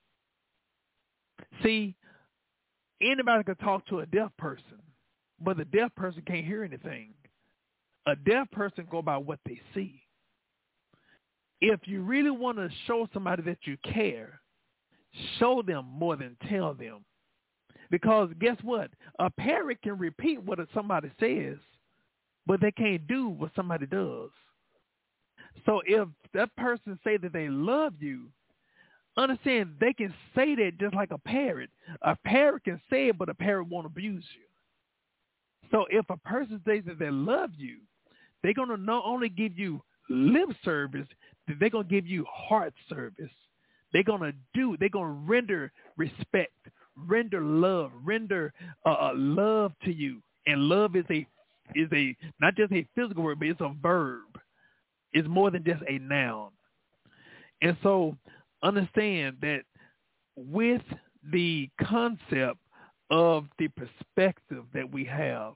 See, anybody can talk to a deaf person, but the deaf person can't hear anything. A deaf person go by what they see. If you really want to show somebody that you care, show them more than tell them. Because guess what? A parrot can repeat what somebody says, but they can't do what somebody does. So if that person say that they love you, understand they can say that just like a parrot. A parrot can say it, but a parrot won't abuse you. So if a person says that they love you, they're going to not only give you lip service, but they're going to give you heart service. They're going to render respect, render love, render love to you. And love is a not just a physical word, but it's a verb. It's more than just a noun. And so understand that with the concept of the perspective that we have,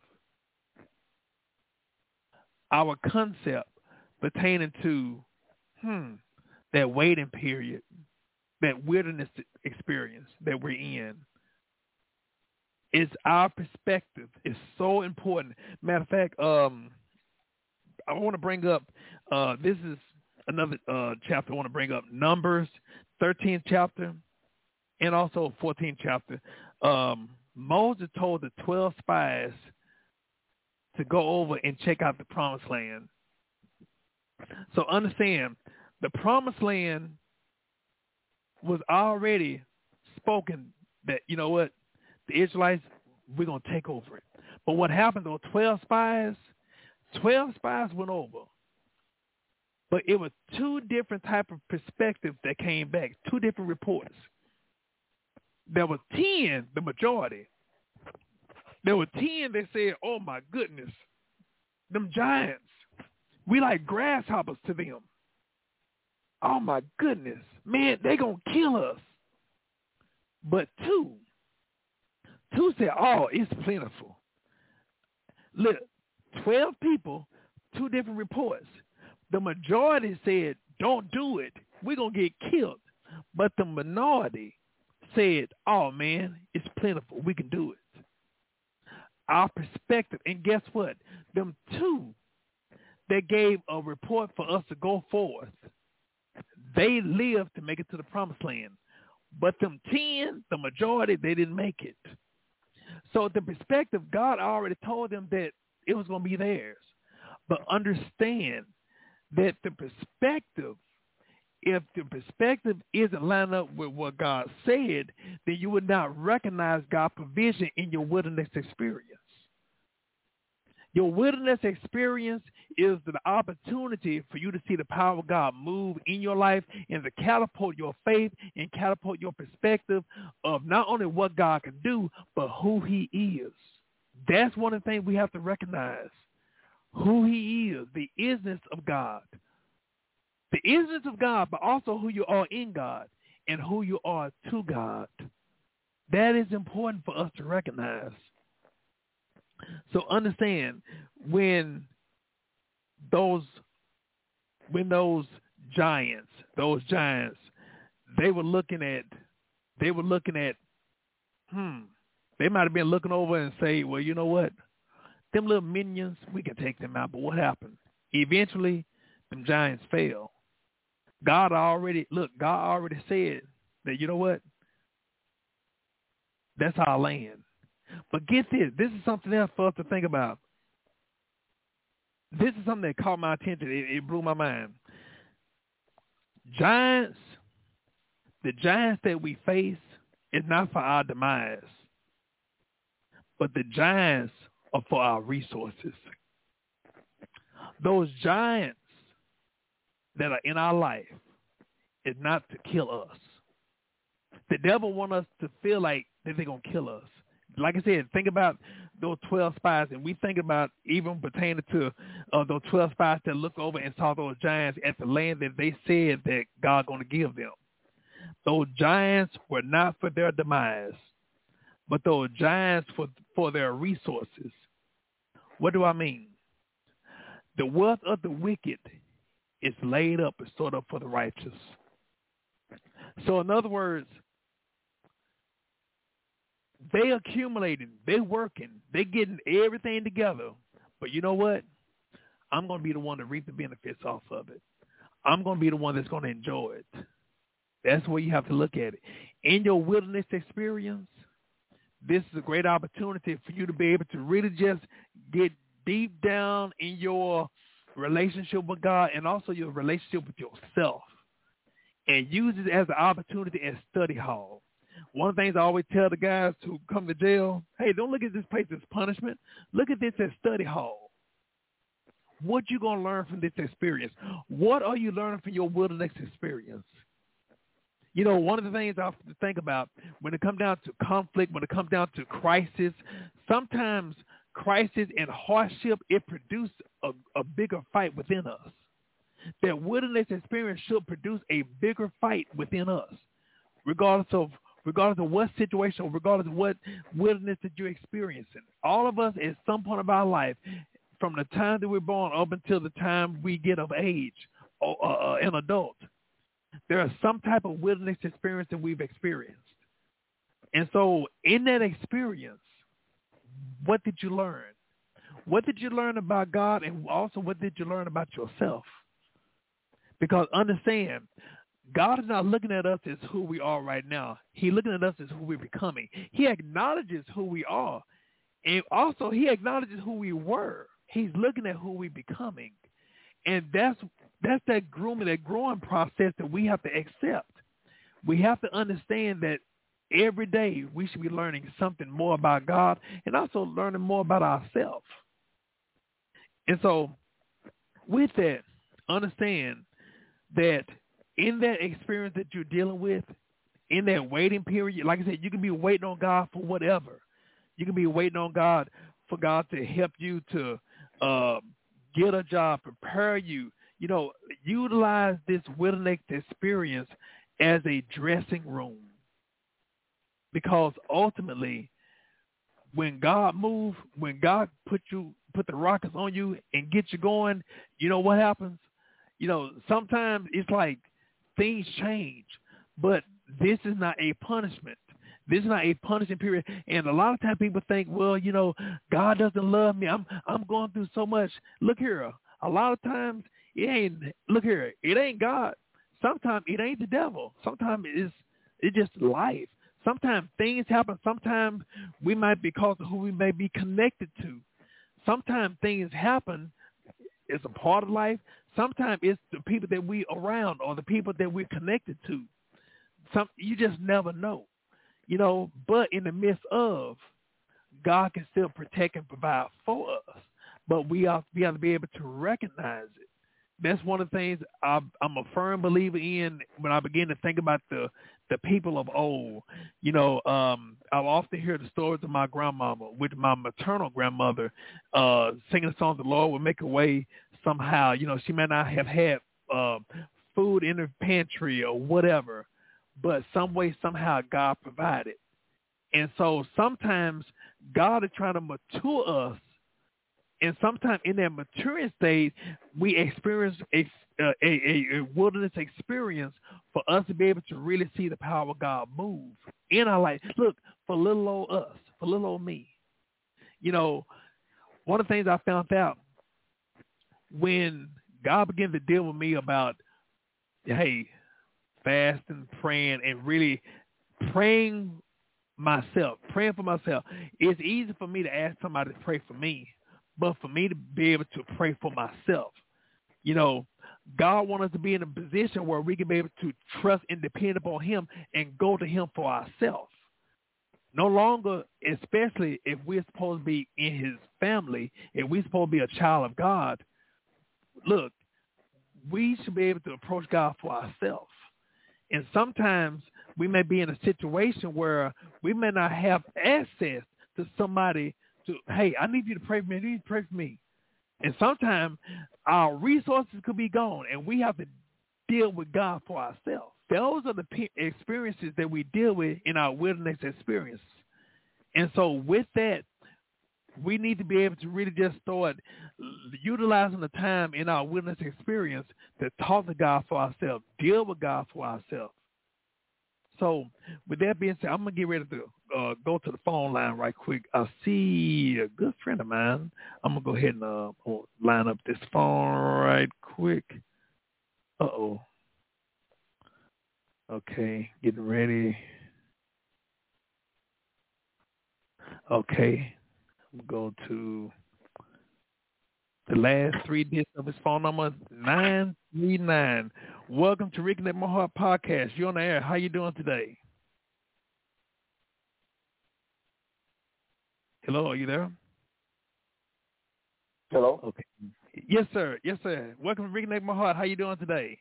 our concept pertaining to that waiting period, that wilderness experience that we're in, is our perspective is so important. Matter of fact, I want to bring up, this is another chapter I want to bring up, Numbers, 13th chapter, and also 14th chapter. Moses told the 12 spies to go over and check out the promised land. So understand, the promised land was already spoken that, you know what, the Israelites, we're going to take over it. But what happened, those 12 spies went over. But it was two different type of perspectives that came back, two different reports. There were 10, the majority. There were 10 that said, oh my goodness, them giants, we like grasshoppers to them. Oh my goodness, man, they gonna kill us. But two said, oh, it's plentiful. Look, 12 people, two different reports. The majority said, don't do it. We're going to get killed. But the minority said, oh, man, it's plentiful. We can do it. Our perspective. And guess what? Them two that gave a report for us to go forth, they lived to make it to the promised land. But them 10, the majority, they didn't make it. So the perspective, God already told them that it was going to be theirs. But understand that the perspective, if the perspective isn't lined up with what God said, then you would not recognize God's provision in your wilderness experience. Your wilderness experience is the opportunity for you to see the power of God move in your life and to catapult your faith and catapult your perspective of not only what God can do, but who he is. That's one of the things we have to recognize. Who he is, the isness of God. The isness of God, but also who you are in God and who you are to God. That is important for us to recognize. So understand, when those giants, they were looking at, they might have been looking over and say, well, you know what? Them little minions, we can take them out. But what happened? Eventually, them giants fell. God already said that, you know what? That's our land. But get this. This is something else for us to think about. This is something that caught my attention. It blew my mind. The giants that we face is not for our demise, but the giants are for our resources. Those giants that are in our life is not to kill us. The devil wants us to feel like that they're going to kill us. Like I said, think about those 12 spies, and we think about even pertaining to those 12 spies that looked over and saw those giants at the land that they said that God going to give them. Those giants were not for their demise, but those giants for their resources. What do I mean? The wealth of the wicked is laid up and stored up for the righteous. So in other words, they accumulating, they working, they getting everything together. But you know what? I'm going to be the one to reap the benefits off of it. I'm going to be the one that's going to enjoy it. That's where you have to look at it. In your wilderness experience, this is a great opportunity for you to be able to really just get deep down in your relationship with God and also your relationship with yourself, and use it as an opportunity as study hall. One of the things I always tell the guys who come to jail, hey, don't look at this place as punishment. Look at this as study hall. What you going to learn from this experience? What are you learning from your wilderness experience? You know, one of the things I have to think about when it comes down to conflict, when it comes down to crisis, sometimes crisis and hardship, it produces a bigger fight within us. That wilderness experience should produce a bigger fight within us, regardless of what situation, regardless of what wilderness that you're experiencing. All of us at some point of our life, from the time that we're born up until the time we get of age, an adult, there is some type of wilderness experience that we've experienced. And so in that experience, what did you learn? What did you learn about God, and also what did you learn about yourself? Because understand, God is not looking at us as who we are right now. He's looking at us as who we're becoming. He acknowledges who we are, and also he acknowledges who we were. He's looking at who we're becoming. And that's that grooming, that growing process that we have to accept. We have to understand that every day we should be learning something more about God and also learning more about ourselves. And so with that, understand that in that experience that you're dealing with, in that waiting period, like I said, you can be waiting on God for whatever. You can be waiting on God for God to help you to get a job, prepare you. You know, utilize this wilderness experience as a dressing room. Because ultimately, when God moves, when God put the rockets on you and get you going, you know what happens? You know, sometimes it's like things change, but this is not a punishment. This is not a punishment period. And a lot of times people think, well, you know, God doesn't love me. I'm going through so much. Look here, a lot of times it ain't God. Sometimes it ain't the devil. Sometimes it's just life. Sometimes things happen. Sometimes we might be because of who we may be connected to. Sometimes things happen. It's a part of life. Sometimes it's the people that we around or the people that we're connected to. You just never know, you know. But in the midst of, God can still protect and provide for us. But we have to be able to recognize it. That's one of the things I'm a firm believer in when I begin to think about the people of old. You know, I'll often hear the stories of my grandmama, with my maternal grandmother, singing the songs, the Lord will make a way somehow. You know, she may not have had food in her pantry or whatever, but some way, somehow, God provided. And so sometimes God is trying to mature us. And sometimes in that maturing stage, we experience a wilderness experience for us to be able to really see the power of God move in our life. Look, for little old us, for little old me. You know, one of the things I found out when God began to deal with me about, hey, fasting, praying, and really praying for myself. It's easy for me to ask somebody to pray for me, but for me to be able to pray for myself. You know, God wants us to be in a position where we can be able to trust and depend upon him and go to him for ourselves. No longer, especially if we're supposed to be in his family, if we're supposed to be a child of God, look, we should be able to approach God for ourselves. And sometimes we may be in a situation where we may not have access to somebody to, hey, I need you to pray for me. I need you to pray for me. And sometimes our resources could be gone, and we have to deal with God for ourselves. Those are the experiences that we deal with in our wilderness experience. And so with that, we need to be able to really just start utilizing the time in our wilderness experience to talk to God for ourselves, deal with God for ourselves. So with that being said, I'm going to get ready to go to the phone line right quick. I see a good friend of mine. I'm going to go ahead and line up this phone right quick. Uh-oh. Okay, getting ready. Okay, I'm going to go to the last three digits of his phone number, 939. Welcome to Reconnect My Heart Podcast. You're on the air. How you doing today? Hello, are you there? Hello. Okay. Yes, sir. Yes, sir. Welcome to Reconnect My Heart. How you doing today?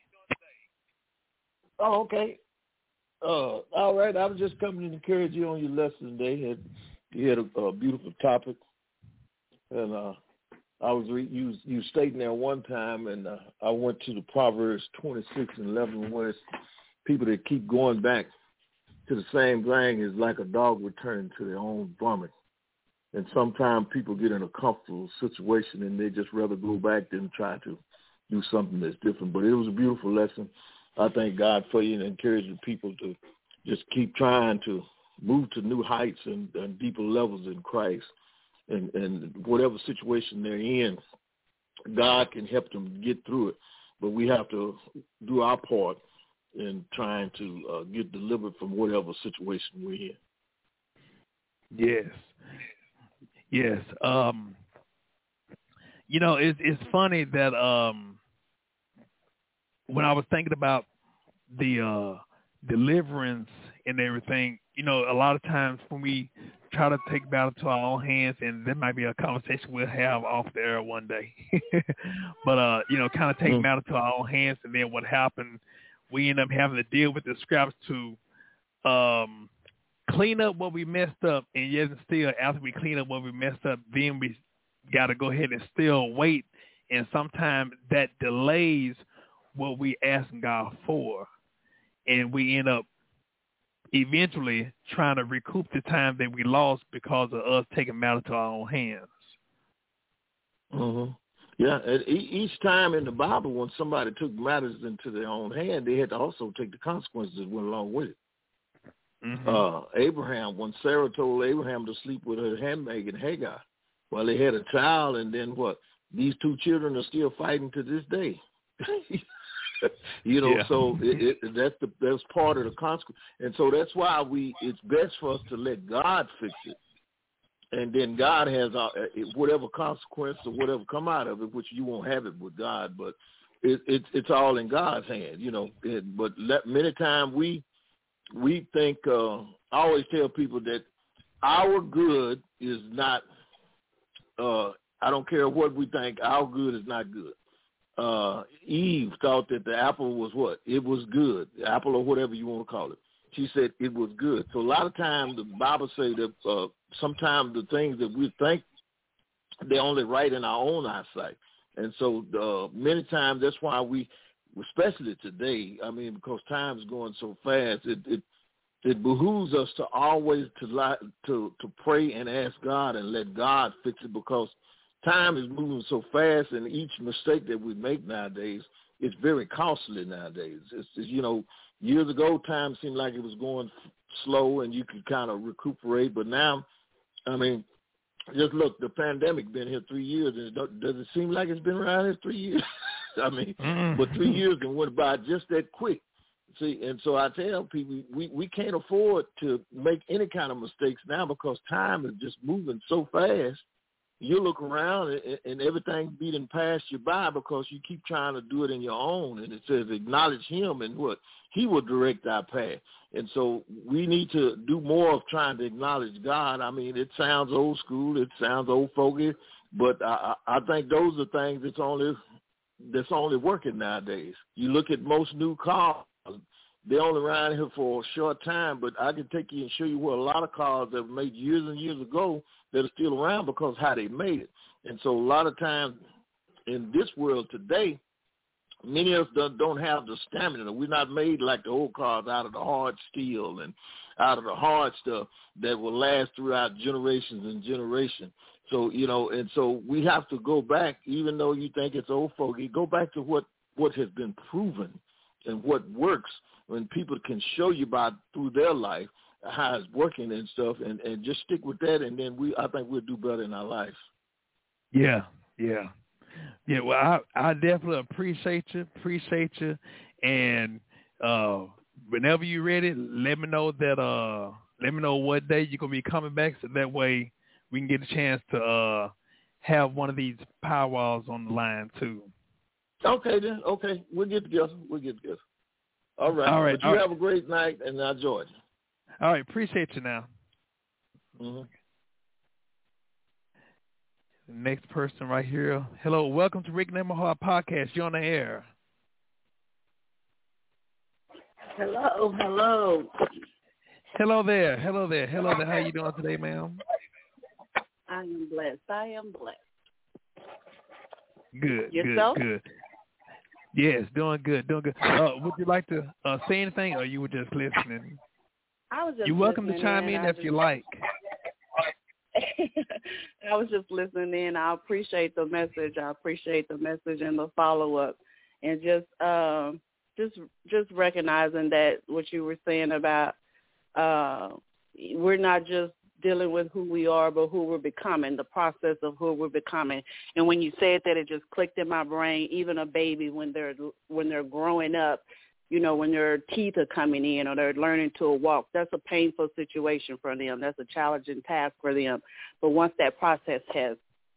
Oh, okay. All right. I was just coming to encourage you on your lesson today. You had a beautiful topic, and I was you stating there one time, and I went to the Proverbs 26:11, where it's people that keep going back to the same thing is like a dog returning to their own vomit. And sometimes people get in a comfortable situation and they just rather go back than try to do something that's different. But it was a beautiful lesson. I thank God for you and encouraging people to just keep trying to move to new heights and deeper levels in Christ. And whatever situation they're in, God can help them get through it. But we have to do our part in trying to get delivered from whatever situation we're in. Yes. Yes. It's funny that when I was thinking about the deliverance and everything, a lot of times when we try to take battle to our own hands, and there might be a conversation we'll have off the air one day, but, kind of take battle to our own hands, and then what happened, we end up having to deal with the scraps to clean up what we messed up, and yet still after we clean up what we messed up, then we got to go ahead and still wait, and sometimes that delays what we asking God for, and we end up eventually trying to recoup the time that we lost because of us taking matters to our own hands. Mm-hmm. Yeah, and each time in the Bible when somebody took matters into their own hand, they had to also take the consequences that went along with it. Mm-hmm. Abraham, when Sarah told Abraham to sleep with her handmaiden Hagar, well, they had a child, and then what? These two children are still fighting to this day. Yeah. So that's part of the consequence, and so that's why it's best for us to let God fix it, and then God has whatever consequence or whatever come out of it, which you won't have it with God, but it's all in God's hand, But many times we think. I always tell people that our good is not. I don't care what we think. Our good is not good. Eve thought that the apple was what? It was good. The apple or whatever you want to call it. She said it was good. So a lot of times the Bible say that sometimes the things that we think, they're only right in our own eyesight. And so many times that's why we, especially today, because time is going so fast, it behooves us to always to pray and ask God and let God fix it, because time is moving so fast, and each mistake that we make nowadays is very costly nowadays. It's years ago, time seemed like it was going slow and you could kind of recuperate. But now, just look, the pandemic been here 3 years, and does it seem like it's been around here 3 years? But 3 years can went by just that quick. See, and so I tell people we can't afford to make any kind of mistakes now, because time is just moving so fast. You look around and everything beating past you by because you keep trying to do it in your own. And it says acknowledge him, and what? He will direct our path. And so we need to do more of trying to acknowledge God. It sounds old school. It sounds old fogey. But I think those are things that's only working nowadays. You look at most new cars. They're only around here for a short time, but I can take you and show you where a lot of cars that were made years and years ago that are still around because how they made it. And so a lot of times in this world today, many of us don't have the stamina. We're not made like the old cars out of the hard steel and out of the hard stuff that will last throughout generations and generations. So, and so we have to go back, even though you think it's old fogey, go back to what has been proven and what works, when people can show you through their life how it's working and stuff, and just stick with that, and then I think we'll do better in our lives. Yeah. Well, I definitely appreciate you, and whenever you're ready, let me know what day you're gonna be coming back, so that way we can get a chance to have one of these powwows on the line too. Okay then. Okay, we'll get together. All right. But you have a great night, and I enjoyed it. All right. Appreciate you now. Mm-hmm. Next person right here. Hello, welcome to Rick Nemaha Podcast. You're on the air. Hello, hello. Hello there. How you doing today, ma'am? I am blessed. Good. Yourself? Good. Yes, doing good. Would you like to say anything, or you were just listening? I was just You're welcome to listening chime in if you like. I was just listening in. I appreciate the message. And the follow-up. And just recognizing that what you were saying about we're not just dealing with who we are, but who we're becoming, the process of who we're becoming. And when you said that, it just clicked in my brain. Even a baby, when they're growing up, you know, when their teeth are coming in or they're learning to walk, that's a painful situation for them. That's a challenging task for them. But once that process has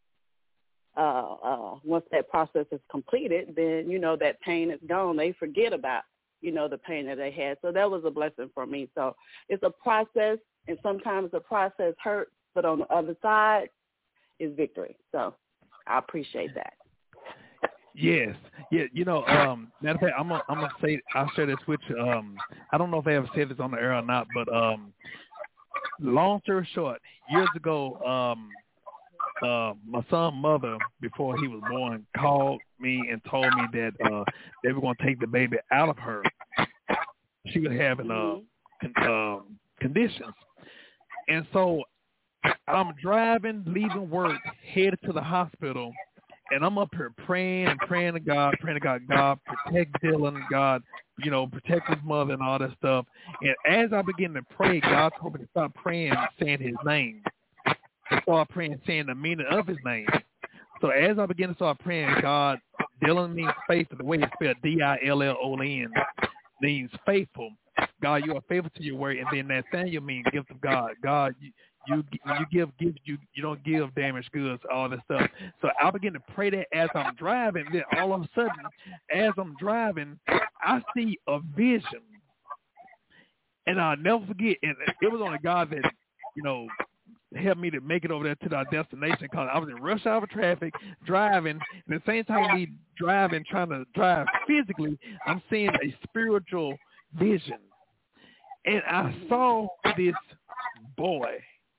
completed, then, you know, that pain is gone. They forget about, you know, the pain that they had. So that was a blessing for me. So it's a process, and sometimes the process hurts, but on the other side is victory. So I appreciate that. Yes. Yeah, you know, matter of fact, I'm gonna say, I'll share this with you. I don't know if I ever said this on the air or not, but long story short, years ago, my son's mother, before he was born, called me and told me that they were going to take the baby out of her. She was having conditions. And so I'm driving, leaving work, headed to the hospital, and I'm up here praying to God, God, protect Dylan, God, you know, protect his mother and all that stuff. And as I begin to pray, God told me to stop praying, saying his name. To start praying, saying the meaning of his name. So as I begin to start praying, God, Dylan means faithful. The way it's spelled, Dillon, means faithful. God, you are faithful to your word. And then Nathaniel means gift of God. God, you give gifts, you don't give damaged goods, all that stuff. So I begin to pray that as I'm driving. Then all of a sudden, as I'm driving, I see a vision. And I'll never forget, and it was only God that, you know, helped me to make it over there to our destination, because I was in rush hour traffic driving, and at the same time me driving, trying to drive physically, I'm seeing a spiritual vision. And I saw this boy,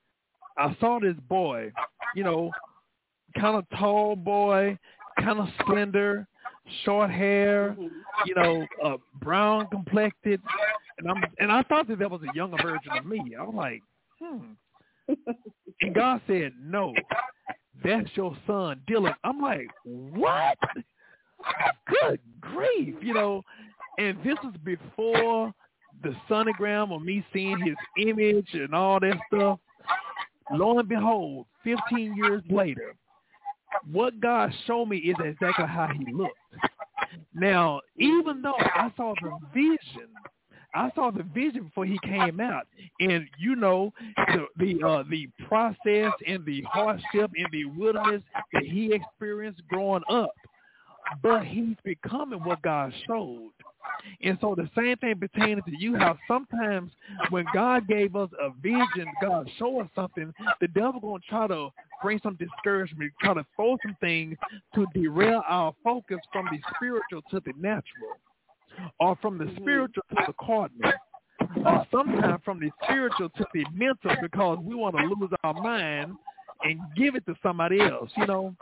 you know, kind of tall boy, kind of slender, short hair, you know, brown complected, and I thought that was a younger version of me. I was like, And God said, no, that's your son, Dylan. I'm like, what? Good grief, you know. And this was before the sonogram or me seeing his image and all that stuff. Lo and behold, 15 years later, what God showed me is exactly how he looked. Now, even though I saw the vision before he came out, and you know the process and the hardship in the wilderness that he experienced growing up, but he's becoming what God showed. And so the same thing pertaining to you, how sometimes when God gave us a vision, God showed us something, the devil going to try to bring some discouragement, try to throw some things to derail our focus from the spiritual to the natural, or from the spiritual to the cardinal, or sometimes from the spiritual to the mental, because we want to lose our mind and give it to somebody else, you know,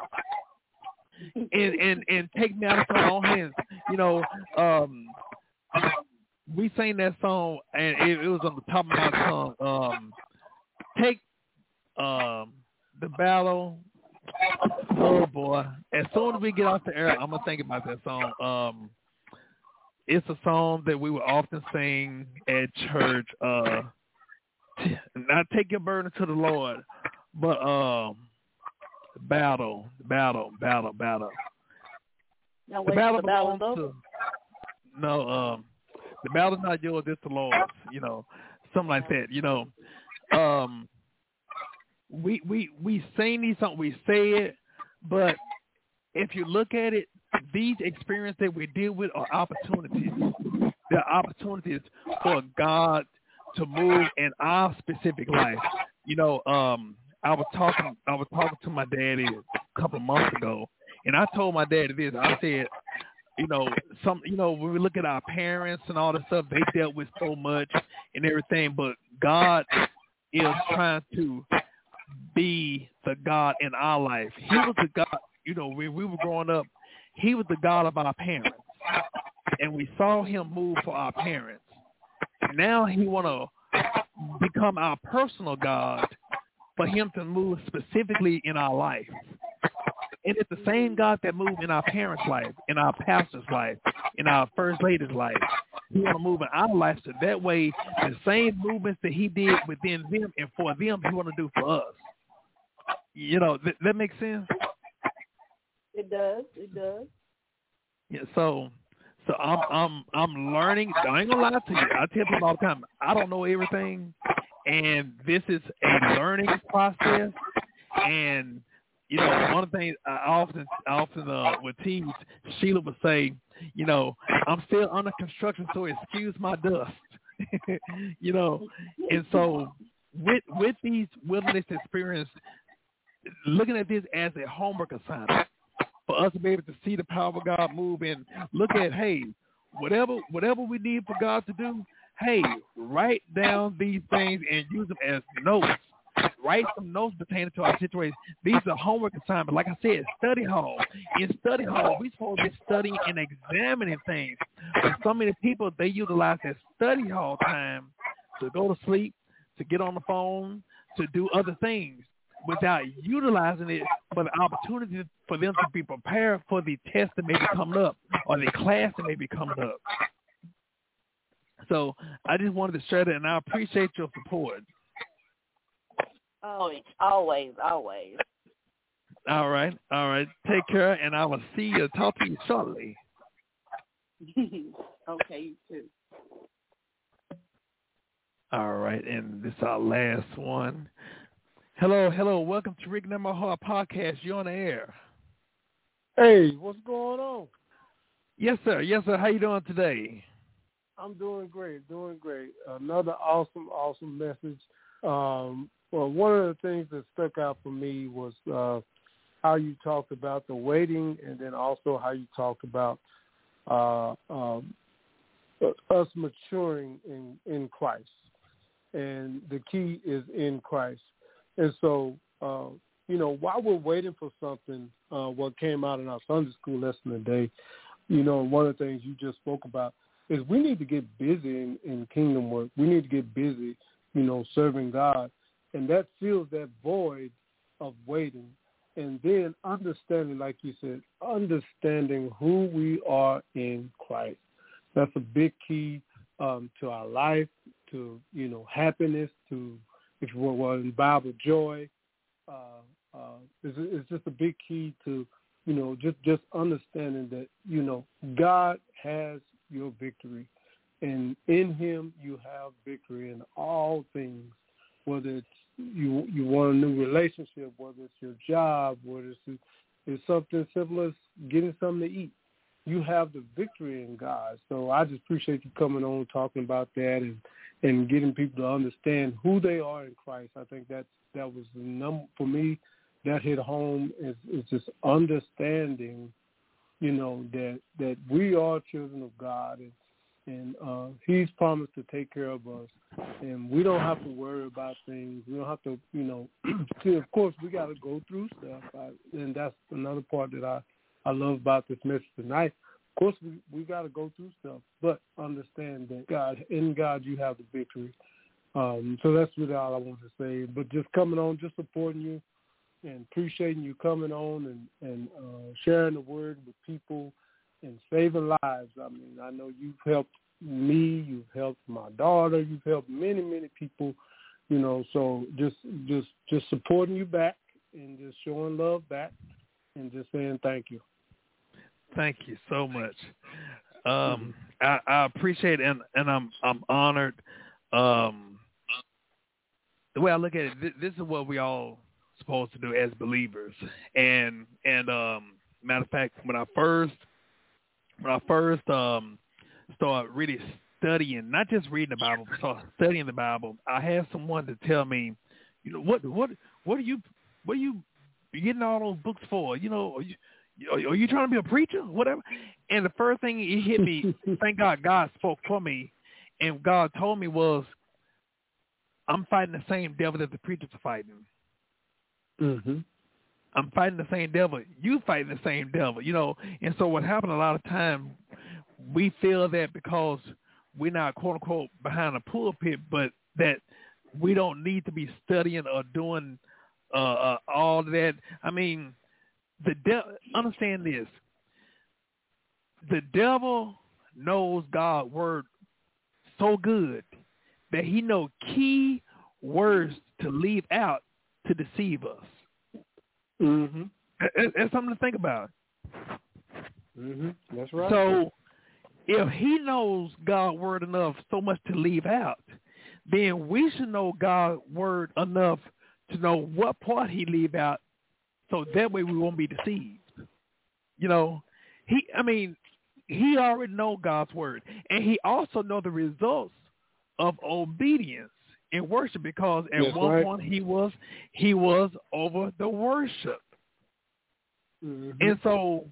and take matters in our own hands. You know, we sang that song, and it was on the top of my tongue. Take the battle. Oh boy! As soon as we get off the air, I'm gonna think about that song. It's a song that we would often sing at church. Not take your burden to the Lord, but battle. Now, The battle belongs to, the battle's not yours, it's the Lord's, you know, something like that, you know. We sing these songs, we say it, but if you look at it, these experiences that we deal with are opportunities. They're opportunities for God to move in our specific life. You know, I was talking to my daddy couple of months ago, and I told my dad this. I said, when we look at our parents and all the stuff they dealt with so much and everything, but God is trying to be the God in our life. He was the God, when we were growing up, he was the God of our parents, and we saw him move for our parents. Now he want to become our personal God for him to move specifically in our life. And it's the same God that moved in our parents' life, in our pastor's life, in our first lady's life. He want to move in our life so that way the same movements that he did within them and for them, he want to do for us. That makes sense? It does. It does. Yeah, so I'm learning. I ain't gonna lie to you. I tell people all the time, I don't know everything, and this is a learning process. And one of the things I often would tease, Sheila would say, I'm still under construction, so excuse my dust. And so with these wilderness experience, looking at this as a homework assignment for us to be able to see the power of God move and look at, hey, whatever we need for God to do, hey, write down these things and use them as notes. Write some notes pertaining to our situation. These are homework assignments. Like I said, study hall. In study hall, we're supposed to be studying and examining things. But so many people, they utilize that study hall time to go to sleep, to get on the phone, to do other things without utilizing it for the opportunity for them to be prepared for the test that may be coming up or the class that may be coming up. So I just wanted to share that, and I appreciate your support. Oh, always. All right. Take care, and I will talk to you shortly. Okay, you too. All right, and this is our last one. Hello. Welcome to Rick Namaha Podcast. You're on the air. Hey, what's going on? Yes, sir. How you doing today? I'm doing great. Another awesome message. Well, one of the things that stuck out for me was how you talked about the waiting, and then also how you talked about us maturing in Christ. And the key is in Christ. And so, while we're waiting for something, what came out in our Sunday school lesson today, one of the things you just spoke about is we need to get busy in kingdom work. We need to get busy, serving God. And that fills that void of waiting. And then understanding, like you said, understanding who we are in Christ. That's a big key to our life, to, happiness, to, if you want in Bible, joy. It's just a big key to, just understanding that, God has your victory. And in him you have victory in all things, whether it's you want a new relationship, whether it's your job, whether it's something simple as getting something to eat. You have the victory in God. So I just appreciate you coming on, talking about that, and getting people to understand who they are in Christ. I think that was the number for me that hit home is just understanding, that we are children of God, and he's promised to take care of us, and we don't have to worry about things. We don't have to, see, of course, we got to go through stuff, and that's another part that I love about this message tonight. Of course, we got to go through stuff, but understand that in God, you have the victory. So that's really all I want to say. But just coming on, just supporting you, and appreciating you coming on and sharing the word with people and saving lives. I mean, I know you've helped me, you've helped my daughter, you've helped many, many people, so just supporting you back and just showing love back and just saying thank you. Thank you so much. I appreciate it, and I'm honored. The way I look at it, this is what we all supposed to do as believers. And matter of fact, when I first started really studying, not just reading the Bible, but started studying the Bible, I had someone to tell me, what do you you getting all those books for? You know, are you trying to be a preacher? Whatever. And the first thing it hit me, thank God spoke for me, and God told me was, I'm fighting the same devil that the preachers are fighting. Mm-hmm. I'm fighting the same devil. You fighting the same devil, you know. And so what happened a lot of time, we feel that because we're not, quote unquote, behind a pulpit, but that we don't need to be studying or doing all that. I mean, understand this. The devil knows God's word so good that he knows key words to leave out to deceive us. Mm-hmm. That's something to think about. Mm-hmm. That's right. So if he knows God's word enough so much to leave out, then we should know God's word enough to know what part he leave out, so that way we won't be deceived. You know, he already know God's word, and he also know the results of obedience in worship, because at one point he was over the worship. Mm-hmm. And so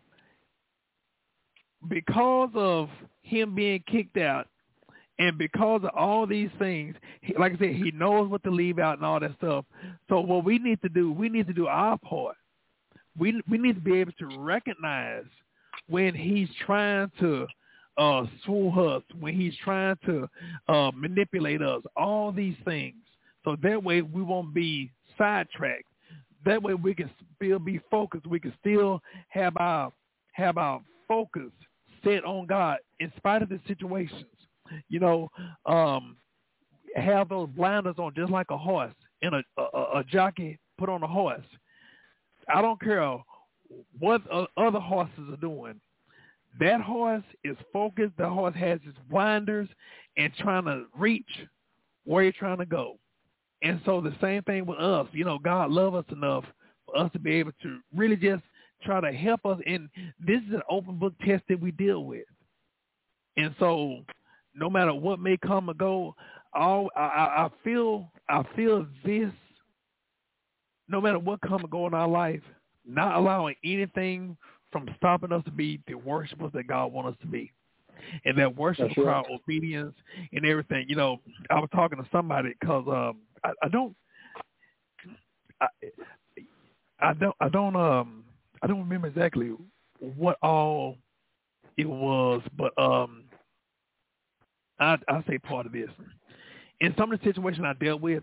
because of him being kicked out, and because of all these things, like I said, he knows what to leave out and all that stuff. So what we need to do our part. We need to be able to recognize when he's trying to sway us, when he's trying to manipulate us, all these things. So that way we won't be sidetracked. That way we can still be focused. We can still have our focus set on God in spite of the situations. You know, have those blinders on just like a horse, and a jockey put on a horse. I don't care what other horses are doing. That horse is focused. The horse has his blinders and trying to reach where you're trying to go. And so the same thing with us. You know, God loves us enough for us to be able to really just try to help us. And this is an open book test that we deal with. And so no matter what may come or go, I feel this, no matter what come and go in our life, not allowing anything from stopping us to be the worshipers that God wants us to be. And that worship requires obedience and everything. You know, I was talking to somebody because I don't remember exactly what all it was, but I'll say part of this. In some of the situations I dealt with,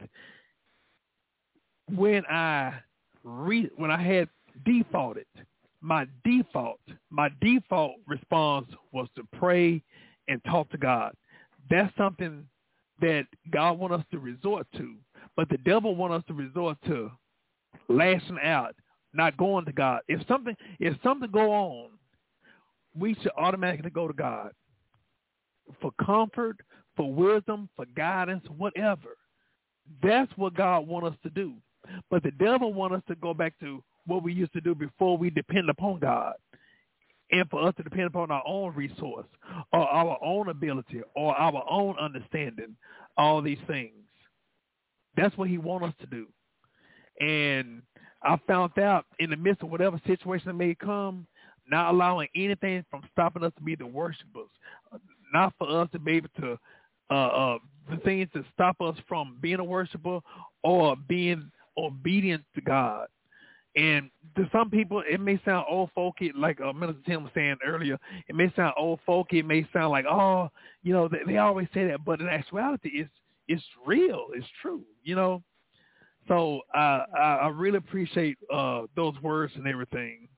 when I had defaulted, my default response was to pray and talk to God. That's something that God wants us to resort to, but the devil wants us to resort to lashing out, not going to God. If something go on, we should automatically go to God for comfort, for wisdom, for guidance, whatever. That's what God wants us to do. But the devil wants us to go back to what we used to do before we depend upon God, and for us to depend upon our own resource or our own ability or our own understanding, all these things. That's what he wants us to do. And I found out in the midst of whatever situation that may come, not allowing anything from stopping us to be the worshipers, not for us to be able to, the things that stop us from being a worshiper or being obedient to God. And to some people, it may sound old folky, like Minister Tim was saying earlier. It may sound old folky. It may sound like, oh, you know, they always say that. But in actuality, it's real. It's true, you know. So I really appreciate those words and everything.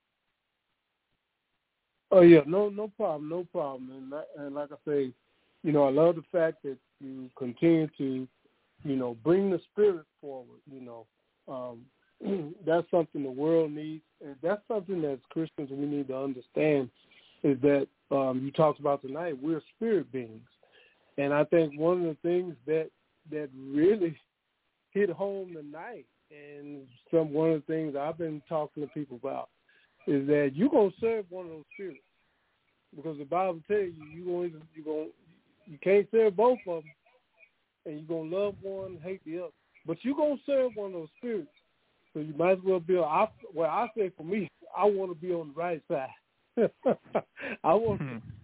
Oh, yeah, no problem. And like I say, you know, I love the fact that you continue to, you know, bring the spirit forward, you know. That's something the world needs, and that's something that as Christians we need to understand, is that you talked about tonight, we're spirit beings. And I think one of the things that really hit home tonight, and one of the things I've been talking to people about, is that you're going to serve one of those spirits. Because the Bible tells you you can't serve both of them, and you're going to love one, hate the other. But you're going to serve one of those spirits. So you might as well be on. I say for me, I want to be on the right side. I want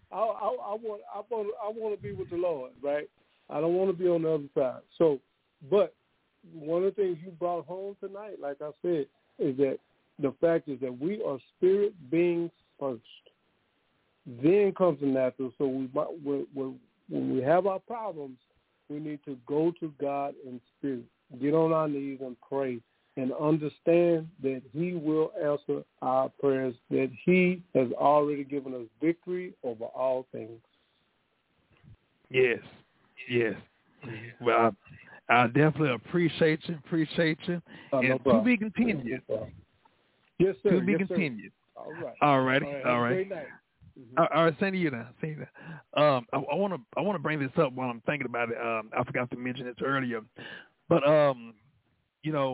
to be with the Lord, right? I don't want to be on the other side. So, but one of the things you brought home tonight, like I said, is that the fact is that we are spirit beings first. Then comes the natural. So when we have our problems, we need to go to God in spirit, get on our knees and pray, and understand that he will answer our prayers, that he has already given us victory over all things. Yes. Well, I definitely appreciate you. And no to be continued. Yes, sir. To be continued. All right. All righty. All right. Great night. All right, same to you now. I want to bring this up while I'm thinking about it. I forgot to mention this earlier, but you know,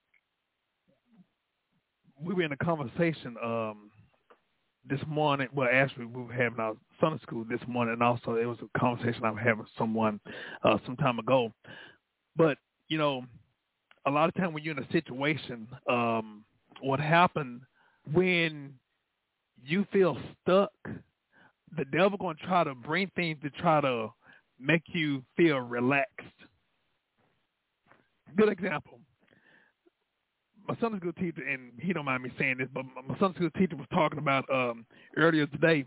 we were in a conversation this morning. Well, actually, we were having our Sunday school this morning, and also it was a conversation I was having with someone some time ago. But you know, a lot of time when you're in a situation, what happened when you feel stuck, the devil going to try to bring things to try to make you feel relaxed. Good example. My Sunday school teacher, and he don't mind me saying this, but my Sunday school teacher was talking about earlier today,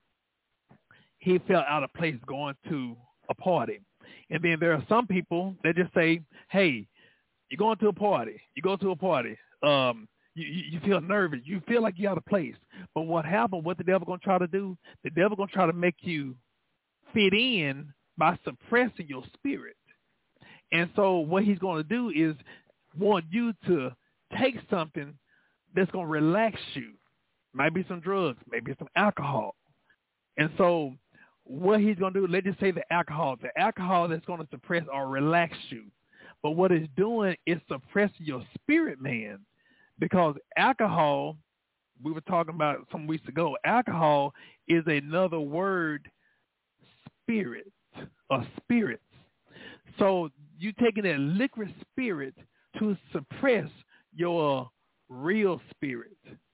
he felt out of place going to a party. And then there are some people that just say, hey, you're going to a party. You go to a party. You feel nervous. You feel like you're out of place. But what happened, what the devil going to try to do, the devil going to try to make you fit in by suppressing your spirit. And so what he's going to do is want you to take something that's going to relax you. Might be some drugs, maybe some alcohol. And so what he's going to do, let's just say the alcohol that's going to suppress or relax you. But what it's doing is suppressing your spirit, man. Because alcohol, we were talking about some weeks ago, alcohol is another word, spirit or spirits. So you taking that liquid spirit to suppress your real spirit.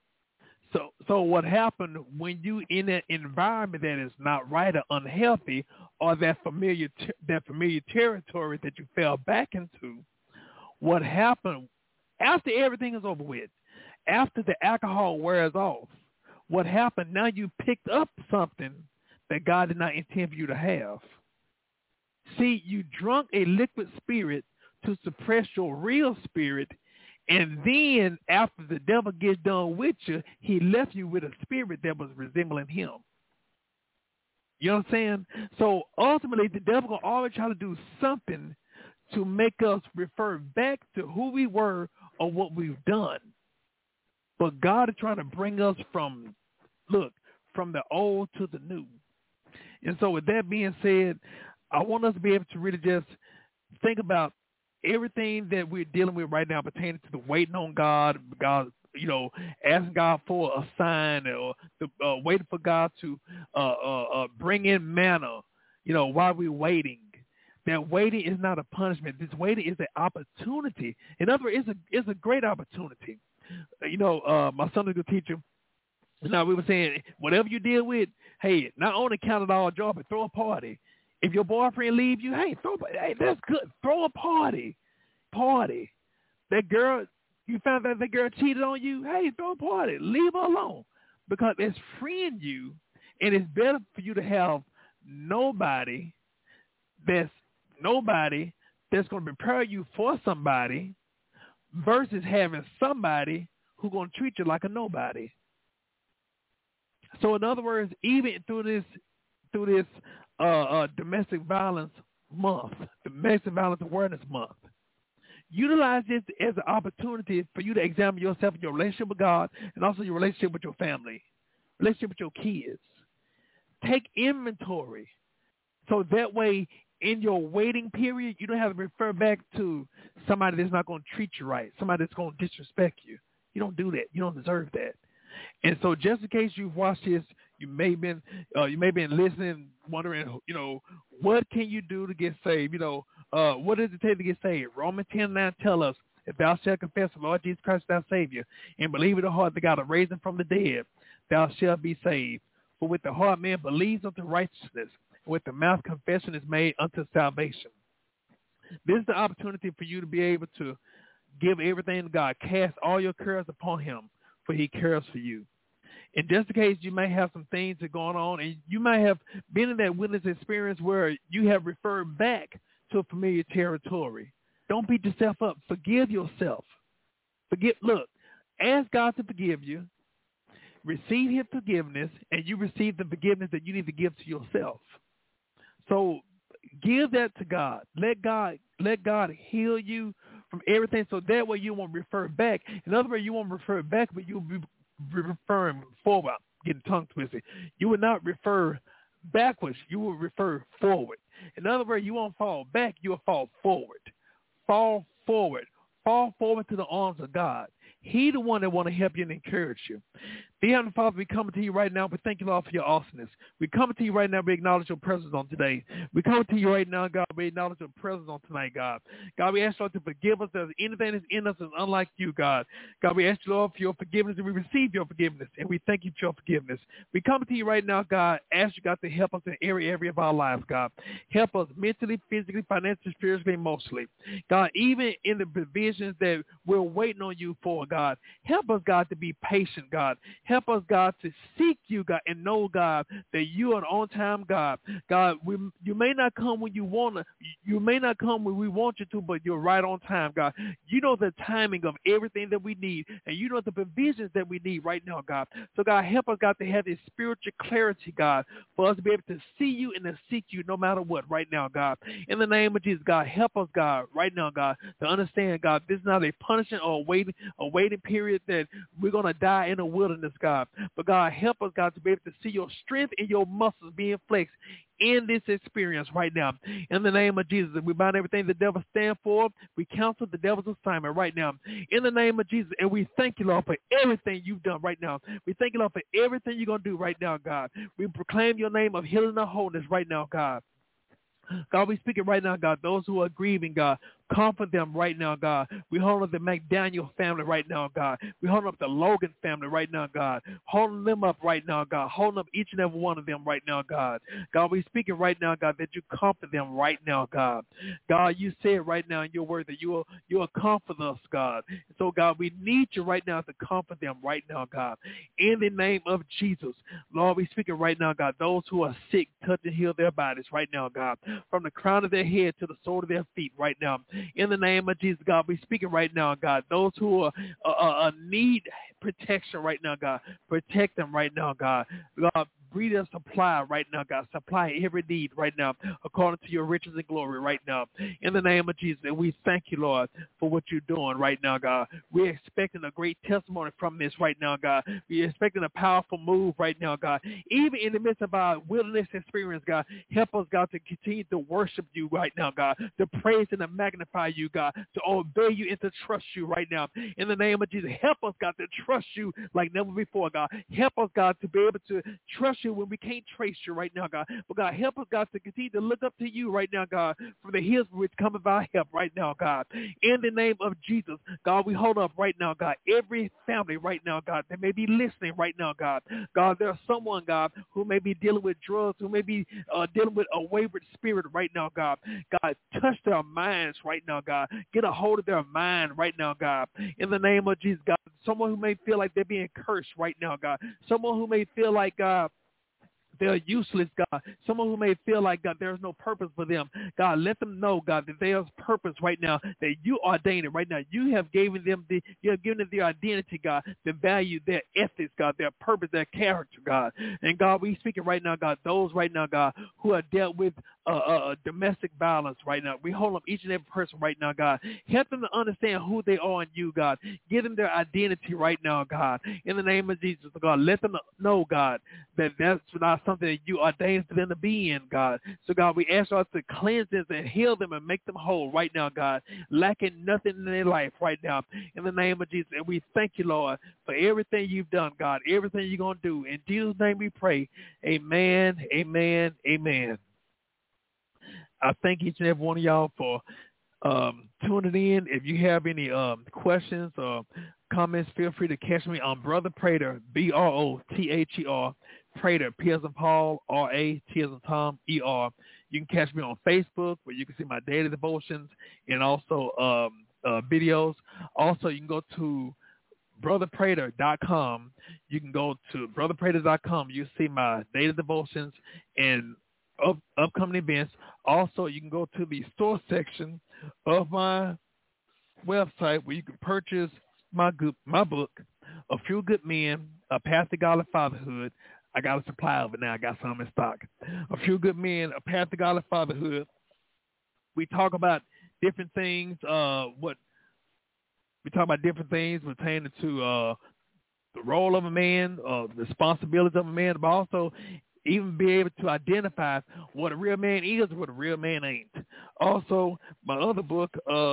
So what happened when you in an environment that is not right or unhealthy, or that familiar territory that you fell back into, what happened after everything is over with, after the alcohol wears off, what happened, now you picked up something that God did not intend for you to have. See, you drunk a liquid spirit to suppress your real spirit, and then after the devil gets done with you, he left you with a spirit that was resembling him. You know what I'm saying? So ultimately, the devil will always try to do something to make us refer back to who we were or what we've done. But God is trying to bring us from the old to the new. And so with that being said, I want us to be able to really just think about everything that we're dealing with right now pertaining to the waiting on God, asking God for a sign, or waiting for God to bring in manna, while we're waiting. That waiting is not a punishment. This waiting is an opportunity. In other words, it's a great opportunity. My Sunday school teacher, we were saying, whatever you deal with, hey, not only count it all joy, but throw a party. If your boyfriend leaves you, hey, that's good. Throw a party. That girl, you found out that girl cheated on you, hey, throw a party. Leave her alone, because it's freeing you, and it's better for you to have nobody that's going to prepare you for somebody versus having somebody who's going to treat you like a nobody. So in other words, even through this domestic violence month, domestic violence awareness month, utilize this as an opportunity for you to examine yourself and your relationship with God, and also your relationship with your family, relationship with your kids. Take inventory, so that way in your waiting period, you don't have to refer back to somebody that's not going to treat you right, somebody that's going to disrespect you. You don't do that. You don't deserve that. And so, just in case you've watched this, you may have been listening, wondering, what can you do to get saved? What does it take to get saved? Romans 10:9 tell us, If thou shalt confess the Lord Jesus Christ thy Savior, and believe in the heart that God hath raised him from the dead, thou shalt be saved. For with the heart man believes unto righteousness, and with the mouth confession is made unto salvation. This is the opportunity for you to be able to give everything to God. Cast all your cares upon him, for he cares for you. And just in case you may have some things that are going on, and you might have been in that wilderness experience where you have referred back to a familiar territory. Don't beat yourself up. Forgive yourself. Look, ask God to forgive you. Receive his forgiveness, and you receive the forgiveness that you need to give to yourself. So give that to God. Let God heal you from everything, so that way you won't refer back. In other words, you won't refer back, but you'll be referring forward. Getting tongue twisted. You will not refer backwards. You will refer forward. In other words, you won't fall back. You will fall forward. Fall forward. Fall forward to the arms of God. He the one that want to help you and encourage you. Dear Heavenly Father, we come to you right now. We thank you, Lord, for your awesomeness. We come to you right now. We acknowledge your presence on today. We come to you right now, God. We acknowledge your presence on tonight, God. God, we ask, Lord, to forgive us if anything that's in us is unlike you, God. God, we ask you, Lord, for your forgiveness, and we receive your forgiveness, and we thank you for your forgiveness. We come to you right now, God. Ask you, God, to help us in every area of our lives, God. Help us mentally, physically, financially, spiritually, emotionally. God, even in the provisions that we're waiting on you for, God. Help us, God, to be patient, God. Help us, God, to seek you, God, and know, God, that you are an on-time God. God, you may not come when you want to. You may not come when we want you to, but you're right on time, God. You know the timing of everything that we need, and you know the provisions that we need right now, God. So, God, help us, God, to have this spiritual clarity, God, for us to be able to see you and to seek you no matter what right now, God. In the name of Jesus, God, help us, God, right now, God, to understand, God, this is not a punishment or a waiting period that we're going to die in the wilderness, God. But God, help us, God, to be able to see your strength and your muscles being flexed in this experience right now. In the name of Jesus, we bind everything the devil stands for. We cancel the devil's assignment right now. In the name of Jesus, and we thank you, Lord, for everything you've done right now. We thank you, Lord, for everything you're going to do right now, God. We proclaim your name of healing and wholeness right now, God. God, we speak it right now, God. Those who are grieving, God, comfort them right now, God. We hold up the McDaniel family right now, God. We hold up the Logan family right now, God. Holding them up right now, God. Holding up each and every one of them right now, God. God, we speak it right now, God, that you comfort them right now, God. God, you said right now in your word that you will comfort us, God. So, God, we need you right now to comfort them right now, God. In the name of Jesus, Lord, we speak it right now, God. Those who are sick, touch and heal their bodies right now, God. From the crown of their head to the sole of their feet right now. In the name of Jesus, God, we speak it right now, God. Those who need protection right now, God, protect them right now, God. God, breathe and supply right now, God. Supply every need right now according to your riches and glory right now. In the name of Jesus, and we thank you, Lord, for what you're doing right now, God. We're expecting a great testimony from this right now, God. We're expecting a powerful move right now, God. Even in the midst of our wilderness experience, God, help us, God, to continue to worship you right now, God, to praise and to magnify you, God, to obey you and to trust you right now. In the name of Jesus, help us, God, to trust you like never before, God. Help us, God, to be able to trust you when we can't trace you right now, God. But, God, help us, God, to continue to look up to you right now, God, from the hills which cometh our help right now, God. In the name of Jesus, God, we hold up right now, God, every family right now, God, that may be listening right now, God. God, there's someone, God, who may be dealing with drugs, who may be dealing with a wayward spirit right now, God. God, touch their minds right now, God. Get a hold of their mind right now, God. In the name of Jesus, God. Someone who may feel like they're being cursed right now, God. Someone who may feel like, God, they're useless, God. Someone who may feel like, God, there's no purpose for them. God, let them know, God, that there's purpose right now, that you ordained it right now. You have given them their identity, God, the value, their ethics, God, their purpose, their character, God. And, God, we speak it right now, God, those right now, God, who are dealt with domestic violence right now. We hold up each and every person right now, God. Help them to understand who they are in you, God. Give them their identity right now, God. In the name of Jesus, God, let them know, God, that that's not something that you ordained for them to be in, God. So, God, we ask us to cleanse them and heal them and make them whole right now, God, lacking nothing in their life right now. In the name of Jesus, and we thank you, Lord, for everything you've done, God, everything you're going to do. In Jesus' name we pray. Amen, amen, amen. I thank each and every one of y'all for tuning in. If you have any questions or comments, feel free to catch me on Brother Prater, BROTHER, Prater, P as in Paul, RA, T as in Tom, ER. You can catch me on Facebook, where you can see my daily devotions and also videos. Also, you can go to brotherprater.com. You can go to brotherprater.com. You see my daily devotions and upcoming events. Also, you can go to the store section of my website where you can purchase my book, A Few Good Men, A Path to Godly Fatherhood. I got a supply of it now. I got some in stock. A Few Good Men, A Path to Godly Fatherhood. We talk about different things. We talk about different things pertaining to the role of a man, the responsibilities of a man, but also even be able to identify what a real man is and what a real man ain't. Also, my other book,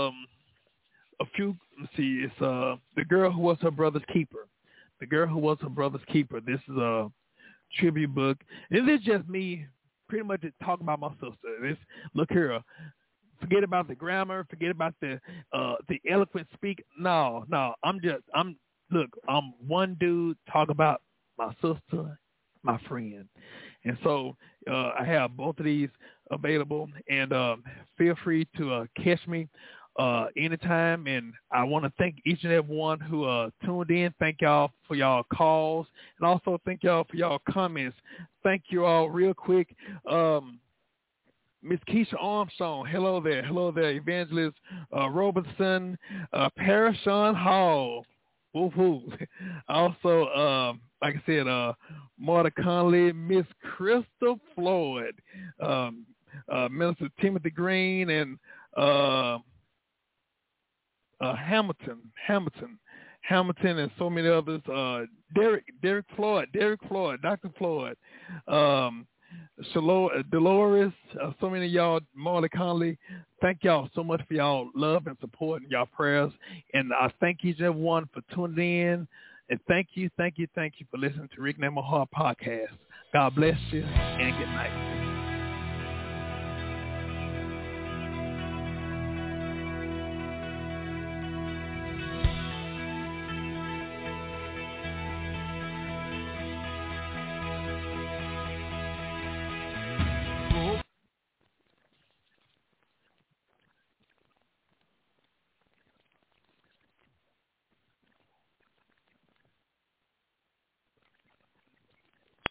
it's The Girl Who Was Her Brother's Keeper. The Girl Who Was Her Brother's Keeper. This is a tribute book. And this is just me pretty much talking about my sister. Look here. Forget about the grammar. Forget about the eloquent speak. No. I'm one dude talk about my sister, my friend. And so I have both of these available, and feel free to catch me anytime. And I want to thank each and every one who tuned in. Thank y'all for y'all calls, and also thank y'all for y'all comments. Thank you all real quick. Miss Keisha Armstrong, hello there. Evangelist Robertson, Parashon Hall, woo-hoo. Also, like I said, Marta Conley, Miss Crystal Floyd, Minister Timothy Green, and Hamilton, and so many others. Derek Floyd, Dr. Floyd, Dolores, so many of y'all, Marley Conley. Thank y'all so much for y'all love and support and y'all prayers. And I thank each and every one for tuning in. And thank you for listening to Rick Name My Heart podcast. God bless you and good night.